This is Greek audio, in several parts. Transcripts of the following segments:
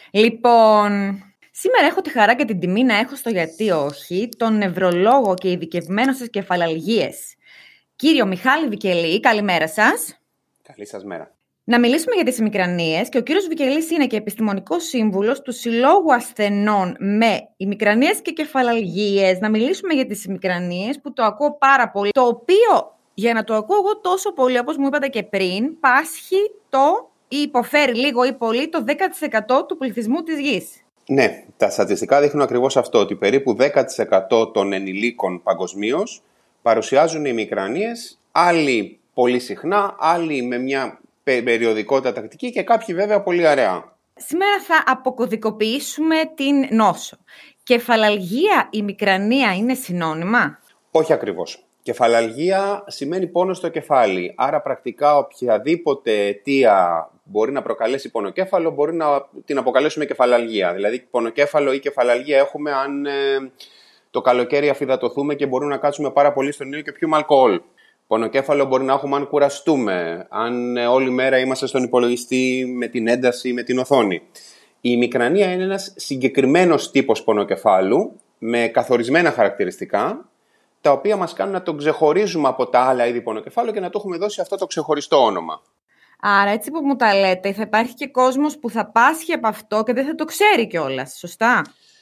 Λοιπόν, σήμερα έχω τη χαρά και την τιμή να έχω στο Γιατί Όχι τον νευρολόγο και ειδικευμένο στις κεφαλαλγίες, κύριο Μιχάλη Βικελή. Καλημέρα σας. Καλή σας μέρα. Να μιλήσουμε για τις ημικρανίες και ο κύριος Βικελής είναι και επιστημονικός σύμβουλος του Συλλόγου Ασθενών με ημικρανίες και κεφαλαλγίες. Να μιλήσουμε για τις ημικρανίες που το ακούω πάρα πολύ, το οποίο για να το ακούω εγώ τόσο πολύ, όπως μου είπατε και πριν, πάσχει ή υποφέρει λίγο ή πολύ το 10% του πληθυσμού της γης. Ναι, τα στατιστικά δείχνουν ακριβώς αυτό, ότι περίπου 10% των ενηλίκων παγκοσμίως παρουσιάζουν ημικρανίες, άλλοι πολύ συχνά, άλλοι με μια περιοδικότητα τακτική και κάποιοι βέβαια πολύ αραιά. Σήμερα θα αποκωδικοποιήσουμε την νόσο. Κεφαλαλγία, ημικρανία είναι συνώνυμα? Όχι ακριβώς. Κεφαλαλγία σημαίνει πόνο στο κεφάλι, άρα πρακτικά οποιαδήποτε αιτία μπορεί να προκαλέσει πονοκέφαλο μπορεί να την αποκαλέσουμε κεφαλαλγία. Δηλαδή πονοκέφαλο ή κεφαλαλγία έχουμε αν το καλοκαίρι αφυδατωθούμε και μπορούμε να κάτσουμε πάρα πολύ στον ήλιο και πιούμε αλκοόλ. Πονοκέφαλο μπορεί να έχουμε αν κουραστούμε, αν όλη μέρα είμαστε στον υπολογιστή με την ένταση, με την οθόνη. Η ημικρανία είναι ένας συγκεκριμένος τύπος πονοκεφάλου με καθορισμένα χαρακτηριστικά, τα οποία μας κάνουν να τον ξεχωρίζουμε από τα άλλα είδη πονοκεφάλου και να του έχουμε δώσει αυτό το ξεχωριστό όνομα. Άρα, έτσι που μου τα λέτε, θα υπάρχει και κόσμος που θα πάσχει από αυτό και δεν θα το ξέρει κιόλας, σωστά?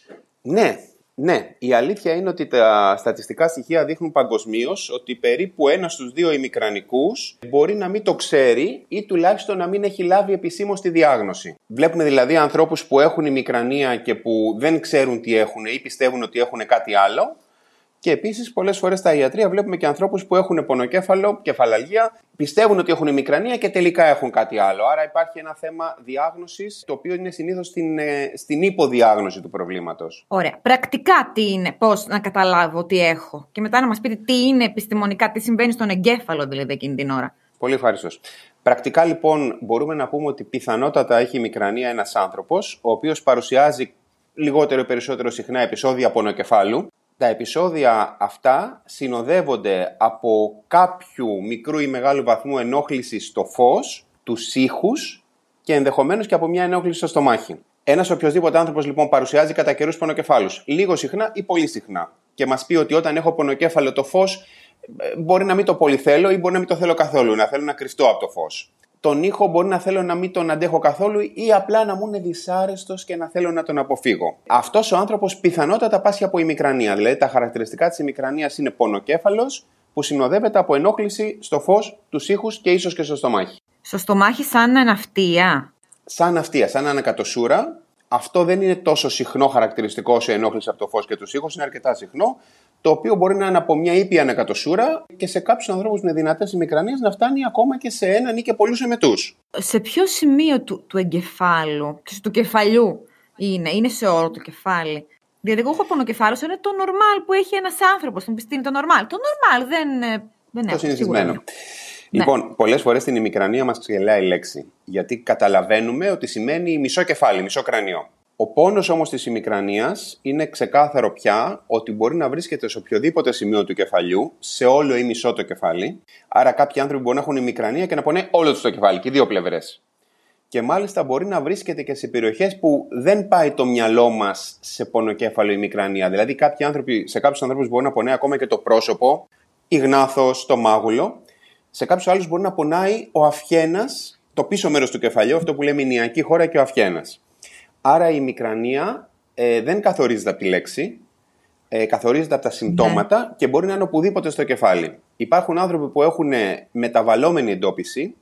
Ναι. Η αλήθεια είναι ότι τα στατιστικά στοιχεία δείχνουν παγκοσμίως ότι περίπου 1 στους 2 ημικρανικούς μπορεί να μην το ξέρει ή τουλάχιστον να μην έχει λάβει επισήμως τη διάγνωση. Βλέπουμε δηλαδή ανθρώπους που έχουν ημικρανία και που δεν ξέρουν τι έχουν ή πιστεύουν ότι έχουν κάτι άλλο. Και επίσης, πολλές φορές στα ιατρεία βλέπουμε και ανθρώπους που έχουν πονοκέφαλο, κεφαλαλγία, πιστεύουν ότι έχουν ημικρανία και τελικά έχουν κάτι άλλο. Άρα υπάρχει ένα θέμα διάγνωσης, το οποίο είναι συνήθως στην υποδιάγνωση του προβλήματος. Ωραία. Πρακτικά τι είναι, πώς να καταλάβω τι έχω? Και μετά να μας πείτε τι είναι επιστημονικά, τι συμβαίνει στον εγκέφαλο δηλαδή εκείνη την ώρα. Πολύ ευχαριστώς. Πρακτικά λοιπόν μπορούμε να πούμε ότι πιθανότατα έχει ημικρανία ένας άνθρωπος, ο οποίος παρουσιάζει λιγότερο ή περισσότερο συχνά επεισόδια πονοκεφάλου. Τα επεισόδια αυτά συνοδεύονται από κάποιου μικρού ή μεγάλου βαθμού ενόχληση στο φως, τους ήχους και ενδεχομένως και από μια ενόχληση στο στομάχι. Ένας οποιοσδήποτε άνθρωπος λοιπόν παρουσιάζει κατά καιρούς πονοκεφάλους, λίγο συχνά ή πολύ συχνά, και μας πει ότι όταν έχω πονοκέφαλο το φως μπορεί να μην το πολύ θέλω ή μπορεί να μην το θέλω καθόλου, να θέλω να κρυφτώ από το φως. Τον ήχο μπορεί να θέλω να μην τον αντέχω καθόλου ή απλά να μου είναι δυσάρεστος και να θέλω να τον αποφύγω. Αυτός ο άνθρωπος πιθανότατα πάσχει από ημικρανία. Δηλαδή τα χαρακτηριστικά της ημικρανίας είναι πονοκέφαλος που συνοδεύεται από ενόχληση στο φως, τους ήχους και ίσως και στο στομάχι. Στο στομάχι σαν ναυτία? Σαν ναυτία, σαν ανακατοσούρα. Αυτό δεν είναι τόσο συχνό χαρακτηριστικό όσο η ενόχληση από το φως και τους ήχους, είναι αρκετά συχνό. Το οποίο μπορεί να είναι από μια ήπια ανακατοσούρα και σε κάποιους ανθρώπους με δυνατές ημικρανίες να φτάνει ακόμα και σε έναν ή και πολλούς εμετούς. Σε ποιο σημείο του εγκεφάλου, του κεφαλιού είναι σε όλο το κεφάλι? Δηλαδή, εγώ έχω πονοκεφάλος, είναι το normal που έχει ένας άνθρωπος. Θα μου πεις τι είναι το normal? Το normal δεν το συνηθισμένο. Λοιπόν, πολλές φορές στην ημικρανία μας ξεγελάει η λέξη, γιατί καταλαβαίνουμε ότι σημαίνει μισό κεφάλι, μισό κρανίο. Ο πόνος όμως της ημικρανίας είναι ξεκάθαρο πια ότι μπορεί να βρίσκεται σε οποιοδήποτε σημείο του κεφαλιού, σε όλο ή μισό το κεφάλι. Άρα κάποιοι άνθρωποι μπορεί να έχουν ημικρανία και να πονάει όλο τους το κεφάλι, και οι δύο πλευρές. Και μάλιστα μπορεί να βρίσκεται και σε περιοχές που δεν πάει το μυαλό μας σε πονοκέφαλο ή ημικρανία. Δηλαδή σε κάποιους ανθρώπους μπορεί να πονάει ακόμα και το πρόσωπο, η γνάθος, το μάγουλο. Σε κάποιους άλλους μπορεί να πονάει ο αυχένας, το πίσω μέρος του κεφαλιού, αυτό που λέμε η ηνιακή χώρα και ο αυχένας. Άρα η ημικρανία δεν καθορίζεται από τη λέξη, καθορίζεται από τα συμπτώματα και μπορεί να είναι οπουδήποτε στο κεφάλι. Υπάρχουν άνθρωποι που έχουν μεταβαλλόμενη εντόπιση,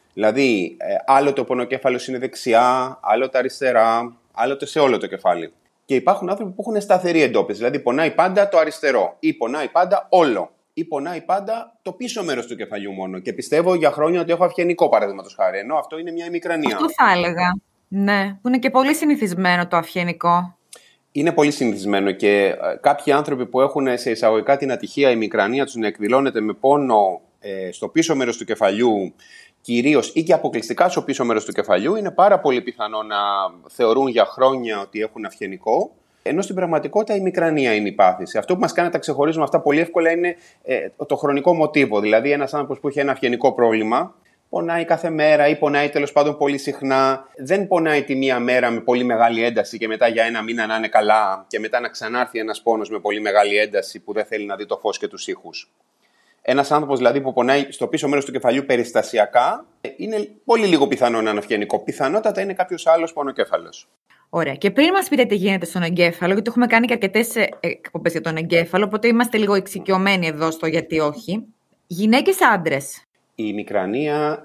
δηλαδή άλλοτε ο πονοκέφαλος είναι δεξιά, άλλοτε αριστερά, άλλοτε σε όλο το κεφάλι. Και υπάρχουν άνθρωποι που έχουν σταθερή εντόπιση, δηλαδή πονάει πάντα το αριστερό ή πονάει πάντα όλο ή πονάει πάντα το πίσω μέρος του κεφαλιού μόνο. Και πιστεύω για χρόνια ότι έχω αυγενικό, παραδείγματος χάρη, ενώ αυτό είναι μια ημικρανία. Αυτό θα έλεγα. Ναι, που είναι και πολύ συνηθισμένο το αυγενικό. Είναι πολύ συνηθισμένο και κάποιοι άνθρωποι που έχουν σε εισαγωγικά την ατυχία η ημικρανία τους να εκδηλώνεται με πόνο στο πίσω μέρος του κεφαλιού κυρίως ή και αποκλειστικά στο πίσω μέρος του κεφαλιού, είναι πάρα πολύ πιθανό να θεωρούν για χρόνια ότι έχουν αυγενικό, ενώ στην πραγματικότητα η ημικρανία είναι η πάθηση. Αυτό που μας κάνει να τα ξεχωρίζουμε αυτά πολύ εύκολα είναι το χρονικό μοτίβο. Δηλαδή, ένας άνθρωπος που έχει ένα αυγενικό πρόβλημα, πονάει κάθε μέρα ή πονάει τέλος πάντων πολύ συχνά. Δεν πονάει τη μία μέρα με πολύ μεγάλη ένταση και μετά για ένα μήνα να είναι καλά και μετά να ξανάρθει ένας πόνος με πολύ μεγάλη ένταση που δεν θέλει να δει το φως και τους ήχους. Ένας άνθρωπος δηλαδή που πονάει στο πίσω μέρος του κεφαλιού περιστασιακά, είναι πολύ λίγο πιθανό να είναι αυγενικό. Πιθανότατα είναι κάποιος άλλος πονοκέφαλος. Ωραία. Και πριν μας πείτε τι γίνεται στον εγκέφαλο, γιατί έχουμε κάνει και αρκετές εκπομπές για τον εγκέφαλο, οπότε είμαστε λίγο εξοικειωμένοι εδώ στο γιατί όχι. Γυναίκες, άντρες. Η ημικρανία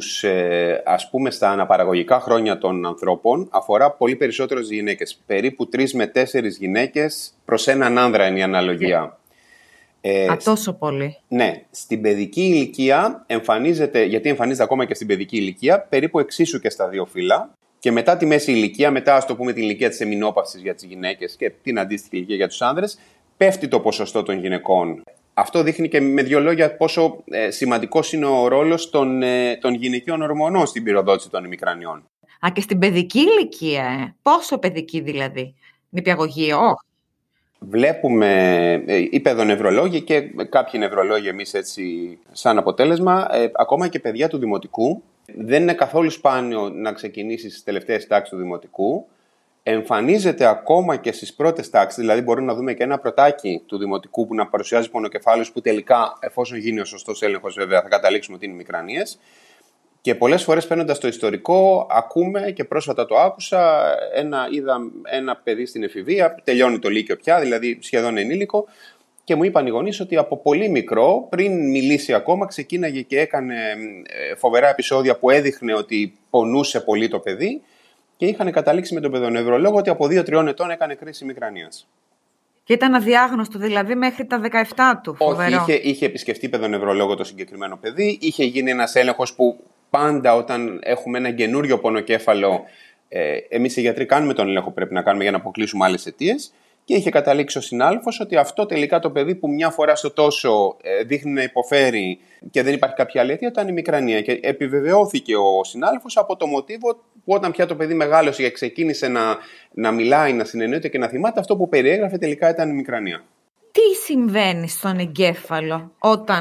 ας πούμε στα αναπαραγωγικά χρόνια των ανθρώπων αφορά πολύ περισσότερο τις γυναίκες. Περίπου 3 με 4 γυναίκες προς έναν άνδρα είναι η αναλογία. Τόσο πολύ. Ναι. Στην παιδική ηλικία εμφανίζεται, γιατί εμφανίζεται ακόμα και στην παιδική ηλικία, περίπου εξίσου και στα δύο φύλλα. Και μετά τη μέση ηλικία, μετά ας το πούμε την ηλικία της εμεινόπαυσης για τις γυναίκες και την αντίστοιχη ηλικία για τους άνδρες, πέφτει το ποσοστό των γυναικών. Αυτό δείχνει και με δύο λόγια πόσο σημαντικός είναι ο ρόλος των γυναικείων ορμονών στην πυροδότηση των ημικρανιών. Και στην παιδική ηλικία, πόσο παιδική δηλαδή, νηπιαγωγείο. Βλέπουμε οι παιδονευρολόγοι και κάποιοι νευρολόγοι εμείς έτσι σαν αποτέλεσμα, ακόμα και παιδιά του δημοτικού. Δεν είναι καθόλου σπάνιο να ξεκινήσει στις τελευταίες τάξεις του δημοτικού. Εμφανίζεται ακόμα και στις πρώτες τάξεις, δηλαδή μπορούμε να δούμε και ένα πρωτάκι του δημοτικού που να παρουσιάζει πονοκεφάλους που τελικά, εφόσον γίνει ο σωστός έλεγχος βέβαια, θα καταλήξουμε ότι είναι ημικρανίες. Και πολλές φορές παίρνοντας το ιστορικό, ακούμε και πρόσφατα το άκουσα, είδα ένα παιδί στην εφηβεία, τελειώνει το λύκειο πια, δηλαδή σχεδόν ενήλικο, και μου είπαν οι γονείς ότι από πολύ μικρό, πριν μιλήσει ακόμα, ξεκίναγε και έκανε φοβερά επεισόδια που έδειχνε ότι πονούσε πολύ το παιδί και είχαν καταλήξει με τον παιδονευρολόγο ότι από 2-3 ετών έκανε κρίση ημικρανίας. Και ήταν αδιάγνωστο δηλαδή μέχρι τα 17 του. Φοβερό. Όχι, είχε επισκεφτεί παιδονευρολόγο το συγκεκριμένο παιδί, είχε γίνει ένας έλεγχος που πάντα όταν έχουμε ένα καινούριο πονοκέφαλο, εμείς οι γιατροί κάνουμε τον έλεγχο που πρέπει να κάνουμε για να αποκλείσουμε άλλες αιτίες. Και είχε καταλήξει ο συνάδελφος ότι αυτό τελικά το παιδί που μια φορά στο τόσο δείχνει να υποφέρει και δεν υπάρχει κάποια άλλη αιτία ήταν η ημικρανία. Και επιβεβαιώθηκε ο συνάδελφος από το μοτίβο που όταν πια το παιδί μεγάλωσε και ξεκίνησε να μιλάει, να συνεννοείται και να θυμάται, αυτό που περιέγραφε τελικά ήταν η ημικρανία. Τι συμβαίνει στον εγκέφαλο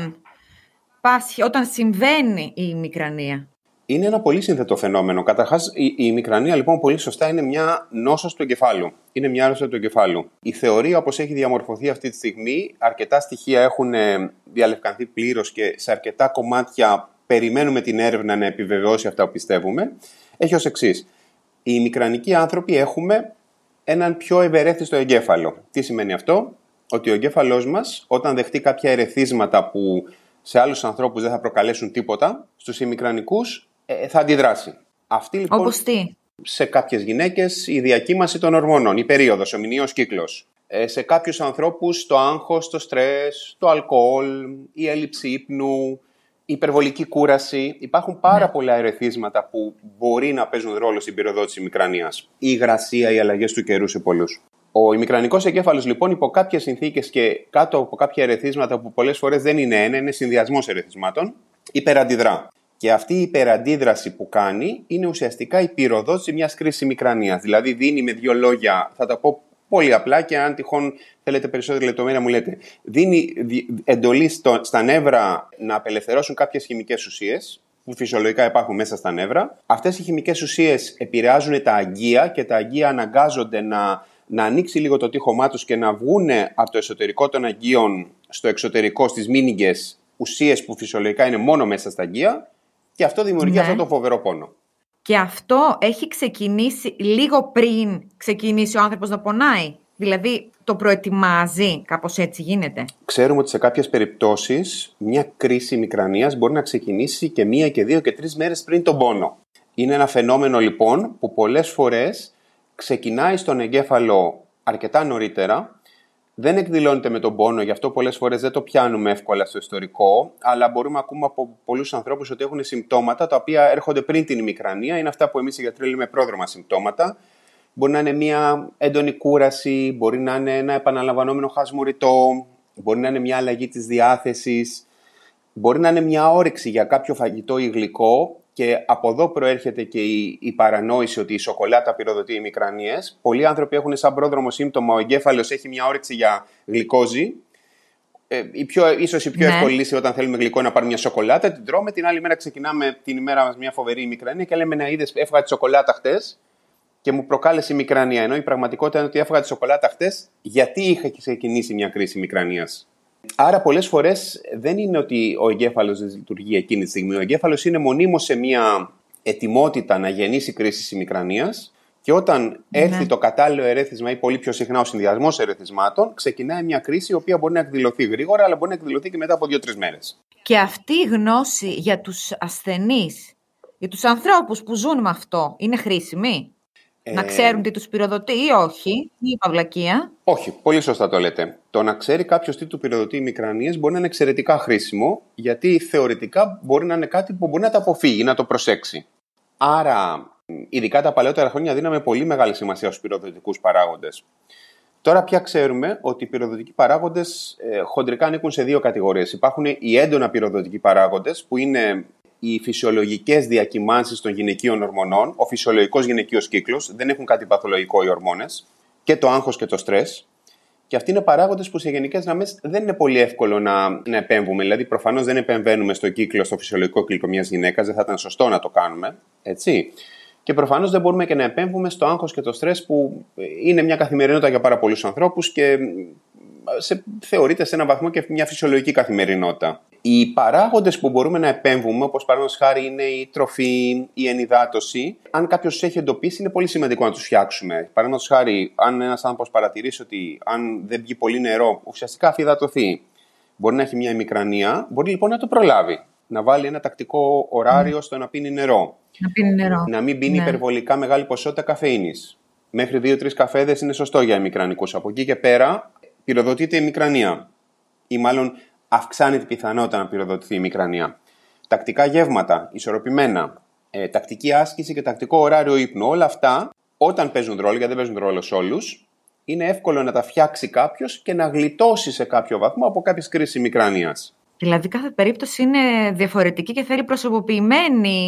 όταν συμβαίνει η ημικρανία? Είναι ένα πολύ σύνθετο φαινόμενο. Καταρχάς, η ημικρανία, λοιπόν, πολύ σωστά είναι μια νόσος του εγκεφάλου. Είναι μια άρρωση του εγκεφάλου. Η θεωρία, όπως έχει διαμορφωθεί αυτή τη στιγμή, αρκετά στοιχεία έχουν διαλευκανθεί πλήρως και σε αρκετά κομμάτια περιμένουμε την έρευνα να επιβεβαιώσει αυτά που πιστεύουμε. Έχει ως εξής. Οι ημικρανικοί άνθρωποι έχουμε έναν πιο ευερέθιστο εγκέφαλο. Τι σημαίνει αυτό? Ότι ο εγκέφαλός μας, όταν δεχτεί κάποια ερεθίσματα που σε άλλους ανθρώπους δεν θα προκαλέσουν τίποτα, στους ημικρανικούς θα αντιδράσει. Αυτή λοιπόν, όπως τι? Σε κάποιες γυναίκες η διακύμαση των ορμόνων, η περίοδος, ο μηνιαίος κύκλος. Σε κάποιους ανθρώπους το άγχος, το στρες, το αλκοόλ, η έλλειψη ύπνου, η υπερβολική κούραση. Υπάρχουν πάρα πολλά ερεθίσματα που μπορεί να παίζουν ρόλο στην πυροδότηση ημικρανίας. Η υγρασία, οι αλλαγές του καιρού σε πολλούς. Ο ημικρανικός εγκέφαλος λοιπόν υπό κάποιες συνθήκες και κάτω από κάποια ερεθίσματα που πολλές φορές δεν είναι ένα, είναι συνδυασμός ερεθισμάτων, υπεραντιδρά. Και αυτή η υπεραντίδραση που κάνει είναι ουσιαστικά η πυροδότηση μιας κρίσης ημικρανίας. Δηλαδή δίνει με δύο λόγια, θα τα πω πολύ απλά και αν τυχόν θέλετε περισσότερη λεπτομέρεια μου λέτε, δίνει εντολή στα νεύρα να απελευθερώσουν κάποιες χημικές ουσίες που φυσιολογικά υπάρχουν μέσα στα νεύρα. Αυτές οι χημικές ουσίες επηρεάζουν τα αγκία και τα αγκία αναγκάζονται να ανοίξει λίγο το τείχομά τους και να βγουν από το εσωτερικό των αγκίων στο εξωτερικό στις μήνυγκες ουσίες που φυσιολογικά είναι μόνο μέσα στα αγκία και αυτό δημιουργεί αυτό το φοβερό πόνο. Και αυτό έχει ξεκινήσει λίγο πριν ξεκινήσει ο άνθρωπος να πονάει. Δηλαδή το προετοιμάζει, κάπως έτσι γίνεται. Ξέρουμε ότι σε κάποιες περιπτώσεις μια κρίση ημικρανίας μπορεί να ξεκινήσει και 1 και 2 και 3 μέρες πριν τον πόνο. Είναι ένα φαινόμενο λοιπόν που πολλές φορές ξεκινάει στον εγκέφαλο αρκετά νωρίτερα, δεν εκδηλώνεται με τον πόνο, γι' αυτό πολλές φορές δεν το πιάνουμε εύκολα στο ιστορικό, αλλά μπορούμε να ακούμε από πολλούς ανθρώπους ότι έχουν συμπτώματα τα οποία έρχονται πριν την ημικρανία, είναι αυτά που εμείς οι γιατροί λέμε πρόδρομα συμπτώματα. Μπορεί να είναι μια έντονη κούραση, μπορεί να είναι ένα επαναλαμβανόμενο χασμουριτό, μπορεί να είναι μια αλλαγή της διάθεσης, μπορεί να είναι μια όρεξη για κάποιο φαγητό ή γλυκό. Και από εδώ προέρχεται και η παρανόηση ότι η σοκολάτα πυροδοτεί ημικρανίες. Πολλοί άνθρωποι έχουν σαν πρόδρομο σύμπτωμα, ο εγκέφαλος έχει μια όρεξη για γλυκόζη. ίσως η πιο εύκολη λύση όταν θέλουμε γλυκό να πάρουμε μια σοκολάτα, την τρώμε, την άλλη μέρα ξεκινάμε την ημέρα μας μια φοβερή ημικρανία και λέμε να είδες, έφαγα τη σοκολάτα χτες και μου προκάλεσε ημικρανία. Ενώ η πραγματικότητα είναι ότι έφαγα τη σοκολάτα χτες γιατί είχα ξεκινήσει μια κρίση ημικρανίας. Άρα πολλές φορές δεν είναι ότι ο εγκέφαλος δεν λειτουργεί εκείνη τη στιγμή. Ο εγκέφαλος είναι μονίμως σε μια ετοιμότητα να γεννήσει κρίση ημικρανίας. Και όταν έρθει το κατάλληλο ερέθισμα ή πολύ πιο συχνά ο συνδυασμός ερεθισμάτων, ξεκινάει μια κρίση η οποία μπορεί να εκδηλωθεί γρήγορα, αλλά μπορεί να εκδηλωθεί και μετά από 2-3 μέρες. Και αυτή η γνώση για τους ασθενείς, για τους ανθρώπους που ζουν με αυτό, είναι χρήσιμη? Να ξέρουν τι τους πυροδοτεί ή όχι, ή παυλακία? Όχι, πολύ σωστά το λέτε. Το να ξέρει κάποιος τι του πυροδοτεί ημικρανίες μπορεί να είναι εξαιρετικά χρήσιμο, γιατί θεωρητικά μπορεί να είναι κάτι που μπορεί να το αποφύγει, να το προσέξει. Άρα, ειδικά τα παλαιότερα χρόνια δίναμε πολύ μεγάλη σημασία στους πυροδοτικούς παράγοντες. Τώρα πια ξέρουμε ότι οι πυροδοτικοί παράγοντες χοντρικά ανήκουν σε 2 κατηγορίες. Υπάρχουν οι έντονα πυροδοτικοί παράγοντες, που είναι οι φυσιολογικές διακυμάνσεις των γυναικείων ορμονών, ο φυσιολογικός γυναικείος κύκλος, δεν έχουν κάτι παθολογικό οι ορμόνες, και το άγχος και το στρες. Και αυτοί είναι παράγοντες που σε γενικές γραμμές δεν είναι πολύ εύκολο να επέμβουμε. Δηλαδή, προφανώς δεν επεμβαίνουμε στο κύκλο, στο φυσιολογικό κύκλο μιας γυναίκας, δεν θα ήταν σωστό να το κάνουμε. Έτσι. Και προφανώς δεν μπορούμε και να επέμβουμε στο άγχος και το στρες, που είναι μια καθημερινότητα για πάρα πολλούς ανθρώπους και θεωρείται σε έναν βαθμό και μια φυσιολογική καθημερινότητα. Οι παράγοντες που μπορούμε να επέμβουμε, όπως παραδείγματος χάρη είναι η τροφή, η ενυδάτωση, αν κάποιος τους έχει εντοπίσει, είναι πολύ σημαντικό να τους φτιάξουμε. Παραδείγματος χάρη, αν ένας άνθρωπος παρατηρήσει ότι αν δεν πιει πολύ νερό, ουσιαστικά αφυδατωθεί, μπορεί να έχει μια ημικρανία, μπορεί λοιπόν να το προλάβει. Να βάλει ένα τακτικό ωράριο στο να πίνει νερό. Να μην πίνει υπερβολικά μεγάλη ποσότητα καφεΐνης. Μέχρι 2-3 καφέδες είναι σωστό για ημικρανικούς. Από εκεί και πέρα πυροδοτείται η ημικρανία. Ή μάλλον αυξάνεται η πιθανότητα να πυροδοτηθεί η ημικρανία. Τακτικά γεύματα, ισορροπημένα, τακτική άσκηση και τακτικό ωράριο ύπνου. Όλα αυτά, όταν παίζουν ρόλο, γιατί δεν παίζουν ρόλο σε όλους, είναι εύκολο να τα φτιάξει κάποιος και να γλιτώσει σε κάποιο βαθμό από κάποιες κρίσεις ημικρανίας. Δηλαδή κάθε περίπτωση είναι διαφορετική και θέλει προσωποποιημένη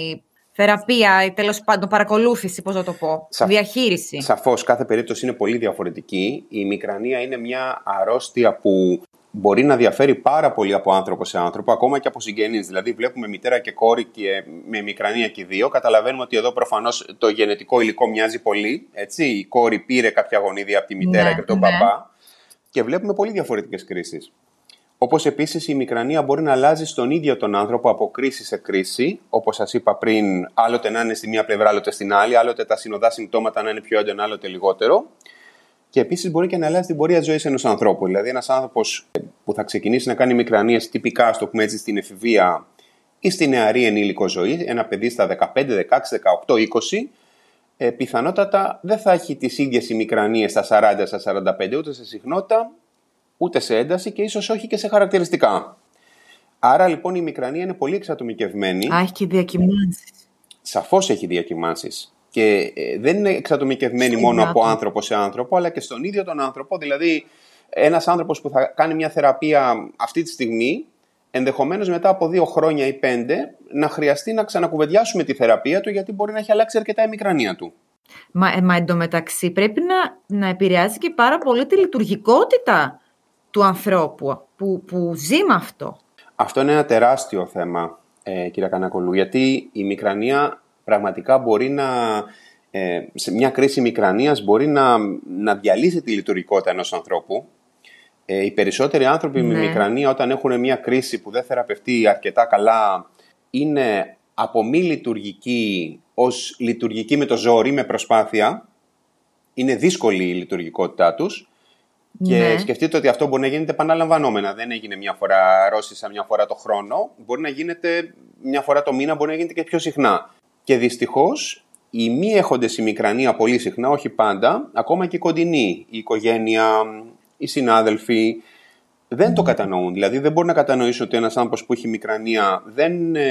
θεραπεία ή τέλος πάντων παρακολούθηση, πώς να το πω, διαχείριση. Σαφώς, κάθε περίπτωση είναι πολύ διαφορετική. Η ημικρανία είναι μια αρρώστια που μπορεί να διαφέρει πάρα πολύ από άνθρωπο σε άνθρωπο, ακόμα και από συγγενείς. Δηλαδή, βλέπουμε μητέρα και κόρη και με ημικρανία και οι δύο. Καταλαβαίνουμε ότι εδώ προφανώς το γενετικό υλικό μοιάζει πολύ. Έτσι. Η κόρη πήρε κάποια γονίδια από τη μητέρα και τον μπαμπά. Και βλέπουμε πολύ διαφορετικές κρίσεις. Όπως επίσης η ημικρανία μπορεί να αλλάζει στον ίδιο τον άνθρωπο από κρίση σε κρίση. Όπως σας είπα πριν, άλλοτε να είναι στη μία πλευρά, άλλοτε στην άλλη, άλλοτε τα συνοδά συμπτώματα να είναι πιο έντονα, άλλοτε λιγότερο. Και επίσης μπορεί και να αλλάζει την πορεία ζωής ενός ανθρώπου. Δηλαδή, ένας άνθρωπος που θα ξεκινήσει να κάνει ημικρανίες τυπικά, στο πούμε έτσι, στην εφηβεία ή στη νεαρή ενήλικο ζωή, ένα παιδί στα 15, 16, 18, 20, πιθανότατα δεν θα έχει τις ίδιες ημικρανίες στα 40, στα 45, ούτε σε συχνότητα, ούτε σε ένταση και ίσως όχι και σε χαρακτηριστικά. Άρα λοιπόν η ημικρανία είναι πολύ εξατομικευμένη. Έχει και διακυμάνσεις. Σαφώς έχει διακυμάνσεις. Και δεν είναι εξατομικευμένη μόνο από άνθρωπο σε άνθρωπο, αλλά και στον ίδιο τον άνθρωπο. Δηλαδή, ένας άνθρωπος που θα κάνει μια θεραπεία αυτή τη στιγμή, ενδεχομένως μετά από 2 χρόνια ή 5, να χρειαστεί να ξανακουβεντιάσουμε τη θεραπεία του, γιατί μπορεί να έχει αλλάξει αρκετά η ημικρανία του. Μα εντωμεταξύ πρέπει να επηρεάζει και πάρα πολύ τη λειτουργικότητα του ανθρώπου που ζει με αυτό. Αυτό είναι ένα τεράστιο θέμα, κυρία Κανακολού, γιατί η ημικρανία πραγματικά μπορεί σε μια κρίση ημικρανίας μπορεί να διαλύσει τη λειτουργικότητα ενός ανθρώπου. Οι περισσότεροι άνθρωποι με ημικρανία, όταν έχουν μια κρίση που δεν θεραπευτεί αρκετά καλά, είναι από μη λειτουργική ως λειτουργική με το ζόρι, με προσπάθεια. Είναι δύσκολη η λειτουργικότητά τους. Και σκεφτείτε ότι αυτό μπορεί να γίνεται επαναλαμβανόμενα. Δεν έγινε μια φορά αρρώστησα, μια φορά το χρόνο. Μπορεί να γίνεται μια φορά το μήνα, μπορεί να γίνεται και πιο συχνά. Και δυστυχώς οι μη έχοντες ημικρανία πολύ συχνά, όχι πάντα, ακόμα και οι κοντινοί, η οικογένεια, οι συνάδελφοι, δεν το κατανοούν. Δηλαδή δεν μπορεί να κατανοήσει ότι ένας άνθρωπος που έχει ημικρανία δεν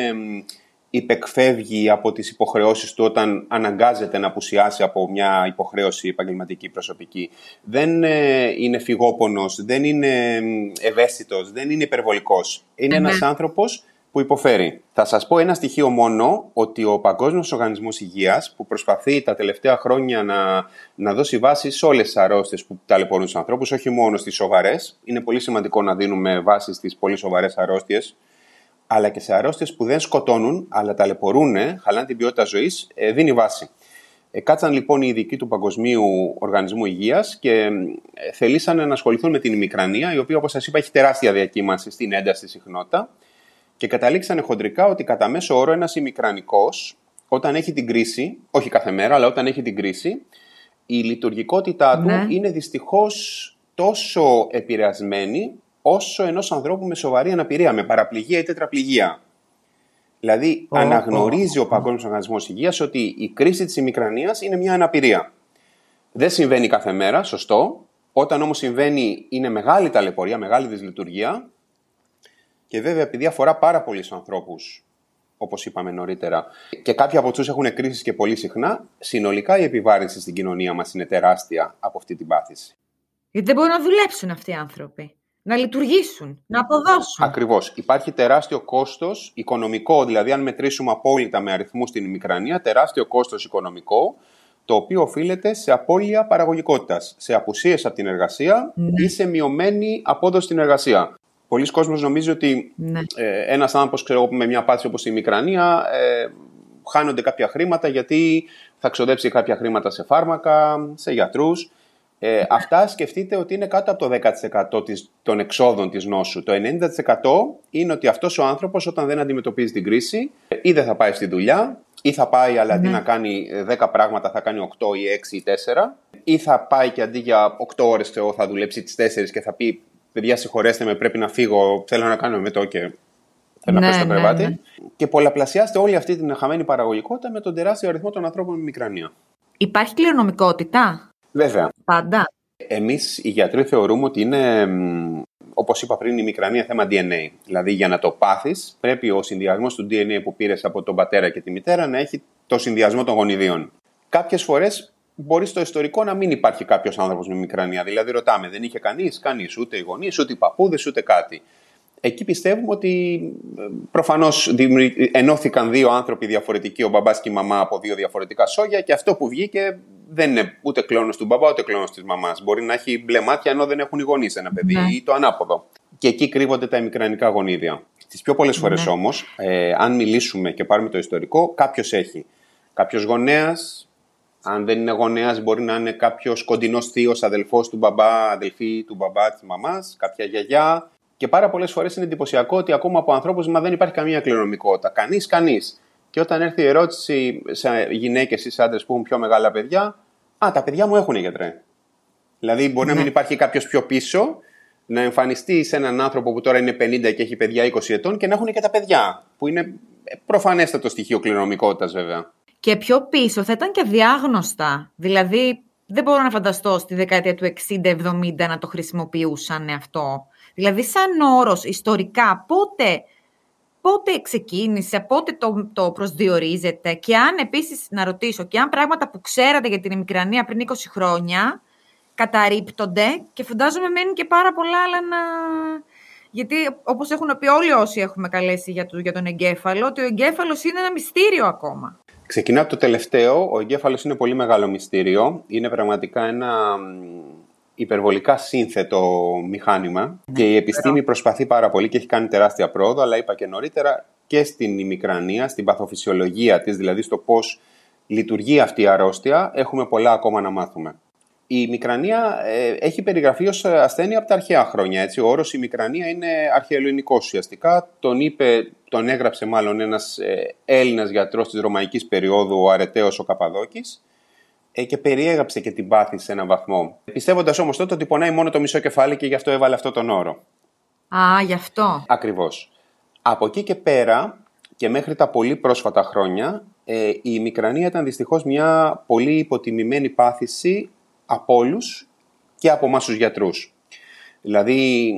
υπεκφεύγει από τις υποχρεώσεις του όταν αναγκάζεται να απουσιάσει από μια υποχρέωση επαγγελματική προσωπική. Δεν είναι φυγόπονος, δεν είναι ευαίσθητος, δεν είναι υπερβολικός. Είναι ένας άνθρωπος που υποφέρει. Θα σας πω ένα στοιχείο μόνο, ότι ο Παγκόσμιος Οργανισμός Υγείας, που προσπαθεί τα τελευταία χρόνια να δώσει βάση σε όλες τις αρρώστιες που ταλαιπωρούν τους ανθρώπους, όχι μόνο στις σοβαρές, είναι πολύ σημαντικό να δίνουμε βάση στις πολύ σοβαρές αρρώστιες, αλλά και σε αρρώστιες που δεν σκοτώνουν, αλλά ταλαιπωρούν, χαλάνε την ποιότητα ζωής, δίνει βάση. Κάτσαν λοιπόν οι ειδικοί του Παγκοσμίου Οργανισμού Υγείας και θελήσαν να ασχοληθούν με την ημικρανία, η οποία, όπως σας είπα, έχει τεράστια διακύμανση στην ένταση, στη συχνότητα, και καταλήξαν χοντρικά ότι κατά μέσο όρο ένας ημικρανικός, όταν έχει την κρίση, όχι κάθε μέρα, αλλά όταν έχει την κρίση, η λειτουργικότητά του είναι δυστυχώς τόσο επηρεασμένη όσο ενός ανθρώπου με σοβαρή αναπηρία, με παραπληγία ή τετραπληγία. Δηλαδή, αναγνωρίζει ο Παγκόσμιος Οργανισμός Υγείας ότι η κρίση της ημικρανίας είναι μια αναπηρία. Δεν συμβαίνει κάθε μέρα, σωστό. Όταν όμως συμβαίνει, είναι μεγάλη ταλαιπωρία, μεγάλη δυσλειτουργία. Και βέβαια, επειδή αφορά πάρα πολλούς ανθρώπους, όπως είπαμε νωρίτερα, και κάποιοι από τους έχουν κρίσεις και πολύ συχνά, συνολικά η επιβάρυνση στην κοινωνία μας είναι τεράστια από αυτή την πάθηση. Γιατί δεν μπορούν να δουλέψουν αυτοί οι άνθρωποι. Να λειτουργήσουν, να αποδώσουν. Ακριβώς. Υπάρχει τεράστιο κόστος οικονομικό, δηλαδή αν μετρήσουμε απόλυτα με αριθμούς την ημικρανία, τεράστιο κόστος οικονομικό, το οποίο οφείλεται σε απώλεια παραγωγικότητας, σε απουσίες από την εργασία ή σε μειωμένη απόδοση στην εργασία. Πολλοί κόσμος νομίζει ότι ένας άνθρωπος με μια πάθηση όπως η ημικρανία χάνονται κάποια χρήματα γιατί θα ξοδέψει κάποια χρήματα σε φάρμακα, σε γιατρούς. Αυτά σκεφτείτε ότι είναι κάτω από το 10% των εξόδων της νόσου. Το 90% είναι ότι αυτός ο άνθρωπος, όταν δεν αντιμετωπίζει την κρίση, ή δεν θα πάει στη δουλειά, ή θα πάει αλλά αντί να κάνει 10 πράγματα θα κάνει 8 ή 6 ή 4, ή θα πάει και αντί για 8 ώρες θα δουλέψει τις 4 και θα πει «Παιδιά, συγχωρέστε με, πρέπει να φύγω, θέλω να κάνω μετό και θέλω να πέσω στο κρεβάτι». Και πολλαπλασιάστε όλη αυτή την χαμένη παραγωγικότητα με τον τεράστιο αριθμό των ανθρώπων με μικρανία. Υπάρχει κληρονομικότητα? Βέβαια. Πάντα. Εμείς οι γιατροί θεωρούμε ότι είναι, όπως είπα πριν, η μικρανία θέμα DNA. Δηλαδή, για να το πάθεις, πρέπει ο συνδυασμός του DNA που πήρες από τον πατέρα και τη μητέρα να έχει το συνδυασμό των γονιδίων. Κάποιες φορές μπορεί στο ιστορικό να μην υπάρχει κάποιος άνθρωπος με μικρανία. Δηλαδή, ρωτάμε, δεν είχε κανείς, ούτε οι γονείς, ούτε οι παππούδες, ούτε κάτι. Εκεί πιστεύουμε ότι προφανώς ενώθηκαν δύο άνθρωποι διαφορετικοί, ο μπαμπάς και η μαμά, από δύο διαφορετικά σόγια, και αυτό που βγήκε δεν είναι ούτε κλόνος του μπαμπά ούτε κλόνος της μαμάς. Μπορεί να έχει μπλε μάτια ενώ δεν έχουν οι γονείς ένα παιδί, ή το ανάποδο. Και εκεί κρύβονται τα ημικρανικά γονίδια. Τις πιο πολλές φορές όμως, αν μιλήσουμε και πάρουμε το ιστορικό, κάποιος έχει. Κάποιος γονέας, αν δεν είναι γονέας, μπορεί να είναι κάποιος κοντινός θείος, αδελφός του μπαμπά, αδελφή του μπαμπά, της μαμάς, κάποια γιαγιά. Και πάρα πολλές φορές είναι εντυπωσιακό ότι ακόμα από ανθρώπους δεν υπάρχει καμία κληρονομικότητα. Κανείς. Και όταν έρθει η ερώτηση σε γυναίκες ή σε άντρες που έχουν πιο μεγάλα παιδιά, τα παιδιά μου έχουν, γιατρέ. Δηλαδή, μπορεί να μην υπάρχει κάποιος πιο πίσω, να εμφανιστεί σε έναν άνθρωπο που τώρα είναι 50 και έχει παιδιά 20 ετών και να έχουν και τα παιδιά. Που είναι προφανέστατο στοιχείο κληρονομικότητας, βέβαια. Και πιο πίσω θα ήταν και αδιάγνωστα. Δηλαδή, δεν μπορώ να φανταστώ στη δεκαετία του 60-70 να το χρησιμοποιούσαν αυτό. Δηλαδή, σαν όρος ιστορικά, πότε ξεκίνησε, πότε το προσδιορίζεται, και αν επίσης, να ρωτήσω, και αν πράγματα που ξέρατε για την ημικρανία πριν 20 χρόνια καταρρίπτονται, και φαντάζομαι μένουν και πάρα πολλά άλλα να... Γιατί, όπως έχουν πει όλοι όσοι έχουμε καλέσει για τον εγκέφαλο, ότι ο εγκέφαλος είναι ένα μυστήριο ακόμα. Ξεκινάω από το τελευταίο. Ο εγκέφαλος είναι πολύ μεγάλο μυστήριο. Είναι πραγματικά ένα υπερβολικά σύνθετο μηχάνημα και η επιστήμη προσπαθεί πάρα πολύ και έχει κάνει τεράστια πρόοδο, αλλά είπα και νωρίτερα και στην ημικρανία, στην παθοφυσιολογία της, δηλαδή στο πώς λειτουργεί αυτή η αρρώστια, έχουμε πολλά ακόμα να μάθουμε. Η ημικρανία έχει περιγραφεί ως ασθένεια από τα αρχαία χρόνια. Έτσι. Ο όρος ημικρανία είναι αρχαιοελληνικός ουσιαστικά. Τον έγραψε μάλλον ένας Έλληνας γιατρός της ρωμαϊκής περίοδου, ο Αρεταίος ο Καπαδόκης, και περιέγραψε και την πάθηση σε έναν βαθμό. Πιστεύοντας όμως τότε ότι πονάει μόνο το μισό κεφάλι και γι' αυτό έβαλε αυτό τον όρο. Γι' αυτό. Ακριβώς. Από εκεί και πέρα και μέχρι τα πολύ πρόσφατα χρόνια, η ημικρανία ήταν δυστυχώς μια πολύ υποτιμημένη πάθηση από όλους και από εμάς τους γιατρούς. Δηλαδή,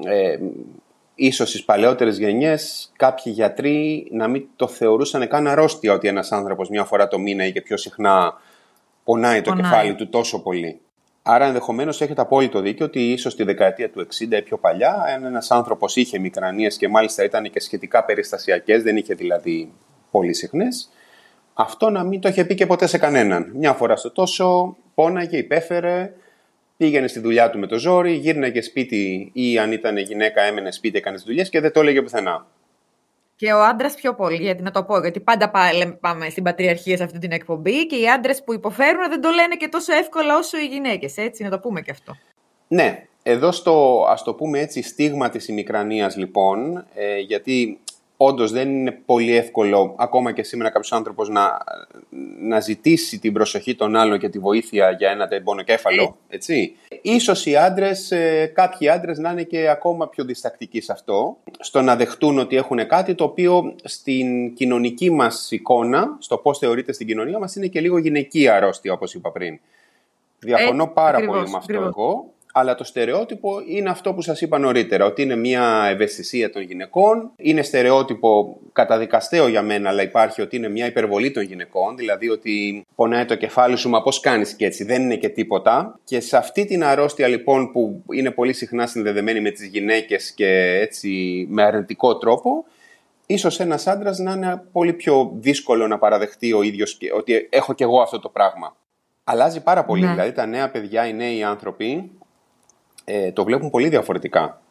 ίσως στις παλαιότερες γενιές κάποιοι γιατροί να μην το θεωρούσαν καν αρρώστια ότι ένας άνθρωπος μια φορά το μήνα ή και πιο συχνά πονάει το κεφάλι του τόσο πολύ. Άρα, ενδεχομένως έχετε απόλυτο δίκιο ότι ίσως τη δεκαετία του 60 ή πιο παλιά ένας άνθρωπος είχε μικρανίες και μάλιστα ήταν και σχετικά περιστασιακές, δεν είχε δηλαδή πολύ συχνές. Αυτό να μην το είχε πει και ποτέ σε κανέναν. Μια φορά στο τόσο πόναγε, υπέφερε, πήγαινε στη δουλειά του με το ζόρι, γύρναγε σπίτι ή αν ήταν γυναίκα έμενε σπίτι, έκανε τις δουλειές και δεν το έλεγε πουθενά. Και ο άντρας πιο πολύ, γιατί να το πω, γιατί πάντα πάμε στην πατριαρχία σε αυτή την εκπομπή και οι άντρες που υποφέρουν δεν το λένε και τόσο εύκολα όσο οι γυναίκες, έτσι, να το πούμε και αυτό. Ναι, εδώ ας το πούμε έτσι, στίγμα της ημικρανίας λοιπόν, γιατί όντως δεν είναι πολύ εύκολο ακόμα και σήμερα κάποιος άνθρωπος να ζητήσει την προσοχή των άλλων και τη βοήθεια για ένα πονοκέφαλο, έτσι. Ίσως οι άντρες, κάποιοι άντρες να είναι και ακόμα πιο διστακτικοί σε αυτό, στο να δεχτούν ότι έχουν κάτι το οποίο στην κοινωνική μας εικόνα, στο πώς θεωρείται στην κοινωνία μας, είναι και λίγο γυναικεία αρρώστια, όπως είπα πριν. Διαφωνώ πάρα πολύ με αυτό εγώ. Αλλά το στερεότυπο είναι αυτό που σας είπα νωρίτερα, ότι είναι μια ευαισθησία των γυναικών. Είναι στερεότυπο καταδικαστέο για μένα, αλλά υπάρχει ότι είναι μια υπερβολή των γυναικών. Δηλαδή ότι πονάει το κεφάλι σου, μα πώς κάνεις και έτσι, δεν είναι και τίποτα. Και σε αυτή την αρρώστια λοιπόν που είναι πολύ συχνά συνδεδεμένη με τις γυναίκες και έτσι με αρνητικό τρόπο, ίσως ένας άντρας να είναι πολύ πιο δύσκολο να παραδεχτεί ο ίδιος ότι έχω κι εγώ αυτό το πράγμα. Αλλάζει πάρα πολύ, ναι. Δηλαδή τα νέα παιδιά, οι νέοι άνθρωποι το βλέπουν πολύ διαφορετικά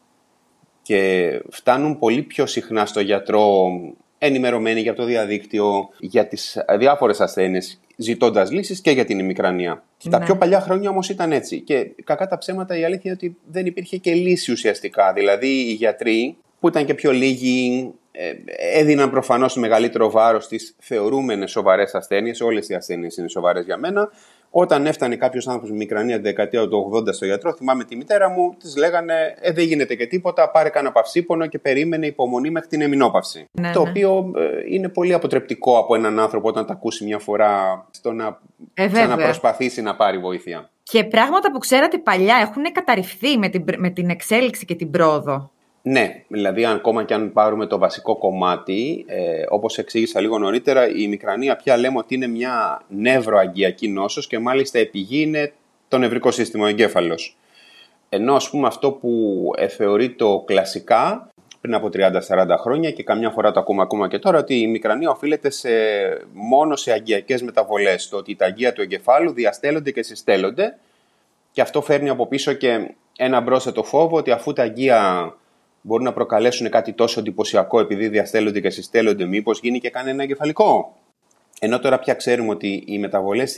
και φτάνουν πολύ πιο συχνά στο γιατρό ενημερωμένοι για το διαδίκτυο, για τις διάφορες ασθένειες, ζητώντας λύσεις και για την ημικρανία. Ναι. Τα πιο παλιά χρόνια όμως ήταν έτσι και κακά τα ψέματα η αλήθεια είναι ότι δεν υπήρχε και λύση ουσιαστικά. Δηλαδή οι γιατροί που ήταν και πιο λίγοι έδιναν προφανώς μεγαλύτερο βάρος στις θεωρούμενες σοβαρές ασθένειες, όλες οι ασθένειες είναι σοβαρές για μένα. Όταν έφτανε κάποιος άνθρωπος με μικρανία τη δεκαετία του 80 στο γιατρό, θυμάμαι τη μητέρα μου, της λέγανε δεν γίνεται και τίποτα, πάρε κανένα παυσίπονο και περίμενε υπομονή μέχρι την εμεινόπαυση. Ναι, το οποίο είναι πολύ αποτρεπτικό από έναν άνθρωπο όταν τα ακούσει μια φορά στο να ξαναπροσπαθήσει να πάρει βοήθεια. Και πράγματα που ξέρατε παλιά έχουν καταρριφθεί με την εξέλιξη και την πρόοδο. Ναι, δηλαδή ακόμα και αν πάρουμε το βασικό κομμάτι, όπως εξήγησα λίγο νωρίτερα, η ημικρανία πια λέμε ότι είναι μια νευροαγγειακή νόσος και μάλιστα η πηγή είναι το νευρικό σύστημα, ο εγκέφαλος. Ενώ ας πούμε αυτό που θεωρείται κλασικά πριν από 30-40 χρόνια και καμιά φορά το ακούμε ακόμα και τώρα, ότι η ημικρανία οφείλεται μόνο σε αγγειακές μεταβολές, το ότι τα αγγεία του εγκεφάλου διαστέλλονται και συστέλλονται και αυτό φέρνει από πίσω και ένα πρόσθετο φόβο ότι αφού τα αγγεία μπορούν να προκαλέσουν κάτι τόσο εντυπωσιακό επειδή διαστέλλονται και συστέλλονται, μήπως γίνει και κανένα εγκεφαλικό. Ενώ τώρα πια ξέρουμε ότι οι μεταβολές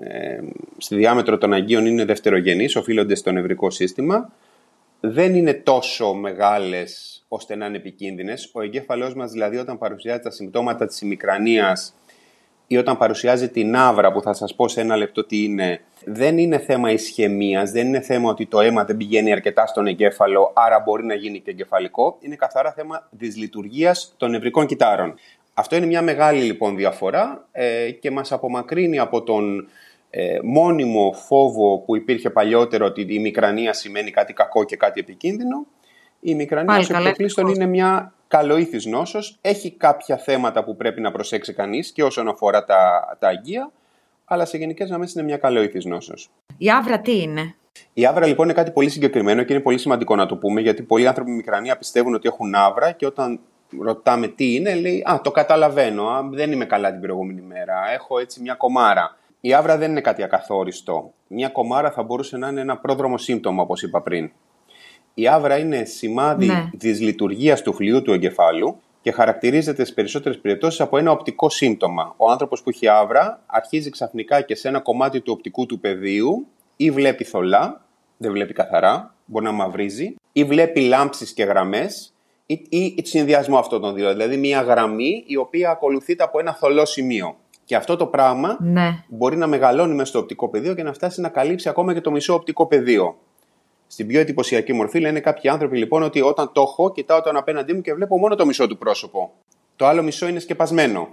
στη διάμετρο των αγγείων είναι δευτερογενείς, οφείλονται στο νευρικό σύστημα, δεν είναι τόσο μεγάλες ώστε να είναι επικίνδυνες. Ο εγκέφαλός μας δηλαδή όταν παρουσιάζει τα συμπτώματα της ημικρανίας ή όταν παρουσιάζει την άβρα που θα σας πω σε ένα λεπτό τι είναι, δεν είναι θέμα ισχαιμίας, δεν είναι θέμα ότι το αίμα δεν πηγαίνει αρκετά στον εγκέφαλο, άρα μπορεί να γίνει και εγκεφαλικό. Είναι καθαρά θέμα δυσλειτουργίας των νευρικών κυττάρων. Αυτό είναι μια μεγάλη λοιπόν διαφορά και μας απομακρύνει από τον μόνιμο φόβο που υπήρχε παλιότερο ότι η ημικρανία σημαίνει κάτι κακό και κάτι επικίνδυνο. Η ημικρανία ως επιτοπλίστων είναι μια καλοήθης νόσος. Έχει κάποια θέματα που πρέπει να προσέξει κανείς και όσον αφορά τα αγγεία, αλλά σε γενικές γραμμές είναι μια καλοήθης νόσος. Η άβρα τι είναι? Η άβρα λοιπόν είναι κάτι πολύ συγκεκριμένο και είναι πολύ σημαντικό να το πούμε, γιατί πολλοί άνθρωποι με μικρανία πιστεύουν ότι έχουν άβρα και όταν ρωτάμε τι είναι, λέει το καταλαβαίνω, δεν είμαι καλά την προηγούμενη μέρα, έχω έτσι μια κομάρα. Η άβρα δεν είναι κάτι ακαθόριστο. Μια κομάρα θα μπορούσε να είναι ένα πρόδρομο σύμπτωμα, όπως είπα πριν. Η άβρα είναι σημάδι δυσλειτουργίας του φλοιού του εγκεφάλου και χαρακτηρίζεται στις περισσότερες περιπτώσεις από ένα οπτικό σύμπτωμα. Ο άνθρωπος που έχει άβρα αρχίζει ξαφνικά και σε ένα κομμάτι του οπτικού του πεδίου ή βλέπει θολά, δεν βλέπει καθαρά, μπορεί να μαυρίζει, ή βλέπει λάμψεις και γραμμές ή συνδυασμό αυτών των δύο. Δηλαδή μια γραμμή η οποία ακολουθείται από ένα θολό σημείο. Και αυτό το πράγμα μπορεί να μεγαλώνει μέσα στο οπτικό πεδίο και να φτάσει να καλύψει ακόμα και το μισό οπτικό πεδίο. Στην πιο εντυπωσιακή μορφή λένε κάποιοι άνθρωποι λοιπόν ότι όταν το έχω, κοιτάω τον απέναντί μου και βλέπω μόνο το μισό του πρόσωπο. Το άλλο μισό είναι σκεπασμένο.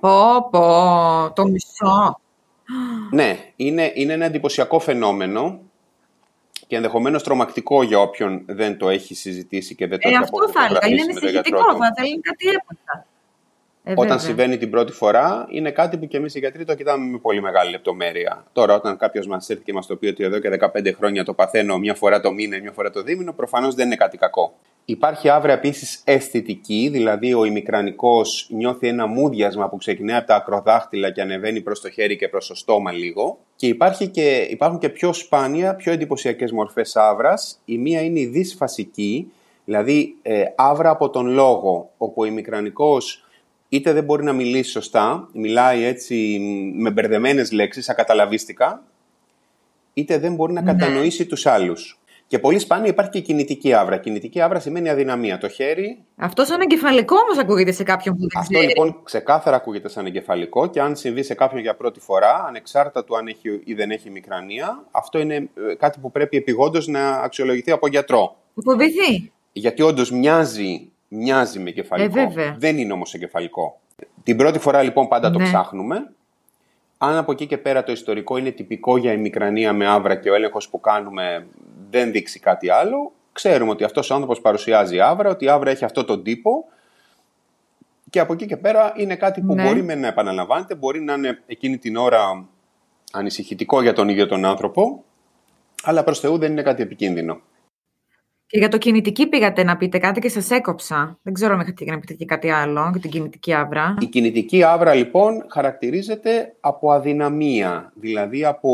Το μισό. Ναι, είναι ένα εντυπωσιακό φαινόμενο και ενδεχομένως τρομακτικό για όποιον δεν το έχει συζητήσει και δεν το έχει αυτό θα έλεγα. Είναι ανησυχητικό, θα θέλει κάτι έπαθα. Όταν συμβαίνει την πρώτη φορά, είναι κάτι που και εμείς οι γιατροί το κοιτάμε με πολύ μεγάλη λεπτομέρεια. Τώρα, όταν κάποιος μας έρθει και μας το πει ότι εδώ και 15 χρόνια το παθαίνω μια φορά το μήνα ή μια φορά το δίμηνο, προφανώς δεν είναι κάτι κακό. Υπάρχει άβρα επίσης αισθητική, δηλαδή ο ημικρανικός νιώθει ένα μούδιασμα που ξεκινάει από τα ακροδάχτυλα και ανεβαίνει προς το χέρι και προς το στόμα λίγο. Και υπάρχουν και πιο σπάνια, πιο εντυπωσιακές μορφές άβρας. Η μία είναι η δυσφασική, δηλαδή άβρα από τον λόγο, όπου ο ημικρανικός είτε δεν μπορεί να μιλήσει σωστά, μιλάει έτσι με μπερδεμένες λέξεις, ακαταλαβίστικα, είτε δεν μπορεί να κατανοήσει τους άλλους. Και πολύ σπάνια υπάρχει και κινητική άβρα. Κινητική άβρα σημαίνει αδυναμία. Το χέρι. Αυτό σαν εγκεφαλικό όμως ακούγεται σε κάποιον που δεν ξέρει. Αυτό λοιπόν ξεκάθαρα ακούγεται σαν εγκεφαλικό και αν συμβεί σε κάποιον για πρώτη φορά, ανεξάρτητα του αν έχει ή δεν έχει μικρανία, αυτό είναι κάτι που πρέπει επειγόντως να αξιολογηθεί από γιατρό. Φοβηθεί. Γιατί όντως μοιάζει με εγκεφαλικό. Δεν είναι όμως εγκεφαλικό. Την πρώτη φορά λοιπόν πάντα το ψάχνουμε. Αν από εκεί και πέρα το ιστορικό είναι τυπικό για ημικρανία με άβρα και ο έλεγχος που κάνουμε δεν δείξει κάτι άλλο, ξέρουμε ότι αυτός ο άνθρωπος παρουσιάζει άβρα, ότι η άβρα έχει αυτό τον τύπο και από εκεί και πέρα είναι κάτι που μπορεί να επαναλαμβάνεται, μπορεί να είναι εκείνη την ώρα ανησυχητικό για τον ίδιο τον άνθρωπο, αλλά προς Θεού δεν είναι κάτι επικίνδυνο. Και για το κινητική πήγατε να πείτε κάτι και σας έκοψα. Δεν ξέρω αν είχατε να πείτε και κάτι άλλο για την κινητική άβρα. Η κινητική άβρα λοιπόν χαρακτηρίζεται από αδυναμία, δηλαδή από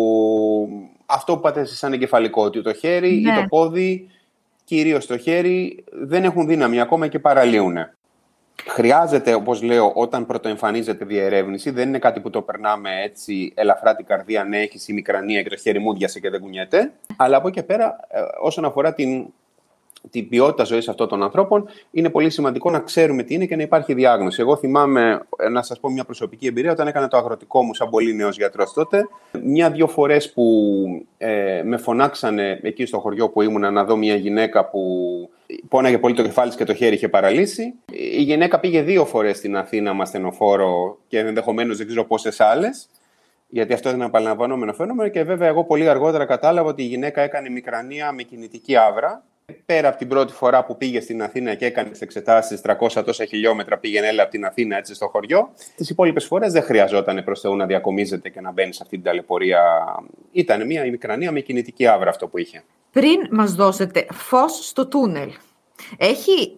αυτό που πάτε σαν εγκεφαλικό, ότι το χέρι ή το πόδι, κυρίως το χέρι, δεν έχουν δύναμη ακόμα και παραλύουν. Χρειάζεται, όπως λέω, όταν πρωτοεμφανίζεται διερεύνηση, δεν είναι κάτι που το περνάμε έτσι ελαφρά την καρδία, ναι, έχεις ημικρανία και το χέρι μούδιασε και δεν κουνιέται. Αλλά από εκεί και πέρα, όσον αφορά την ποιότητα ζωής αυτών των ανθρώπων, είναι πολύ σημαντικό να ξέρουμε τι είναι και να υπάρχει διάγνωση. Εγώ θυμάμαι, να σας πω μια προσωπική εμπειρία, όταν έκανα το αγροτικό μου σαν πολύ νέος γιατρός τότε, μια-δυο φορές που με φωνάξανε εκεί στο χωριό που ήμουνα να δω μια γυναίκα που πόναγε πολύ το κεφάλι της και το χέρι είχε παραλύσει. Η γυναίκα πήγε 2 φορές στην Αθήνα με ασθενοφόρο και ενδεχομένως δεν ξέρω πόσες άλλες, γιατί αυτό είναι ένα επαναλαμβανόμενο φαινόμενο. Και βέβαια, εγώ πολύ αργότερα κατάλαβα ότι η γυναίκα έκανε μικρανία με κινητική άβρα. Πέρα από την πρώτη φορά που πήγε στην Αθήνα και έκανε τις εξετάσεις 300 τόσα χιλιόμετρα, πήγαινε έλα από την Αθήνα έτσι στο χωριό. Τις υπόλοιπες φορές δεν χρειαζόταν προς Θεού να διακομίζεται και να μπαίνει σε αυτή την ταλαιπωρία. Ήταν μια μικρανία με κινητική άβρα αυτό που είχε. Πριν μας δώσετε φως στο τούνελ, έχει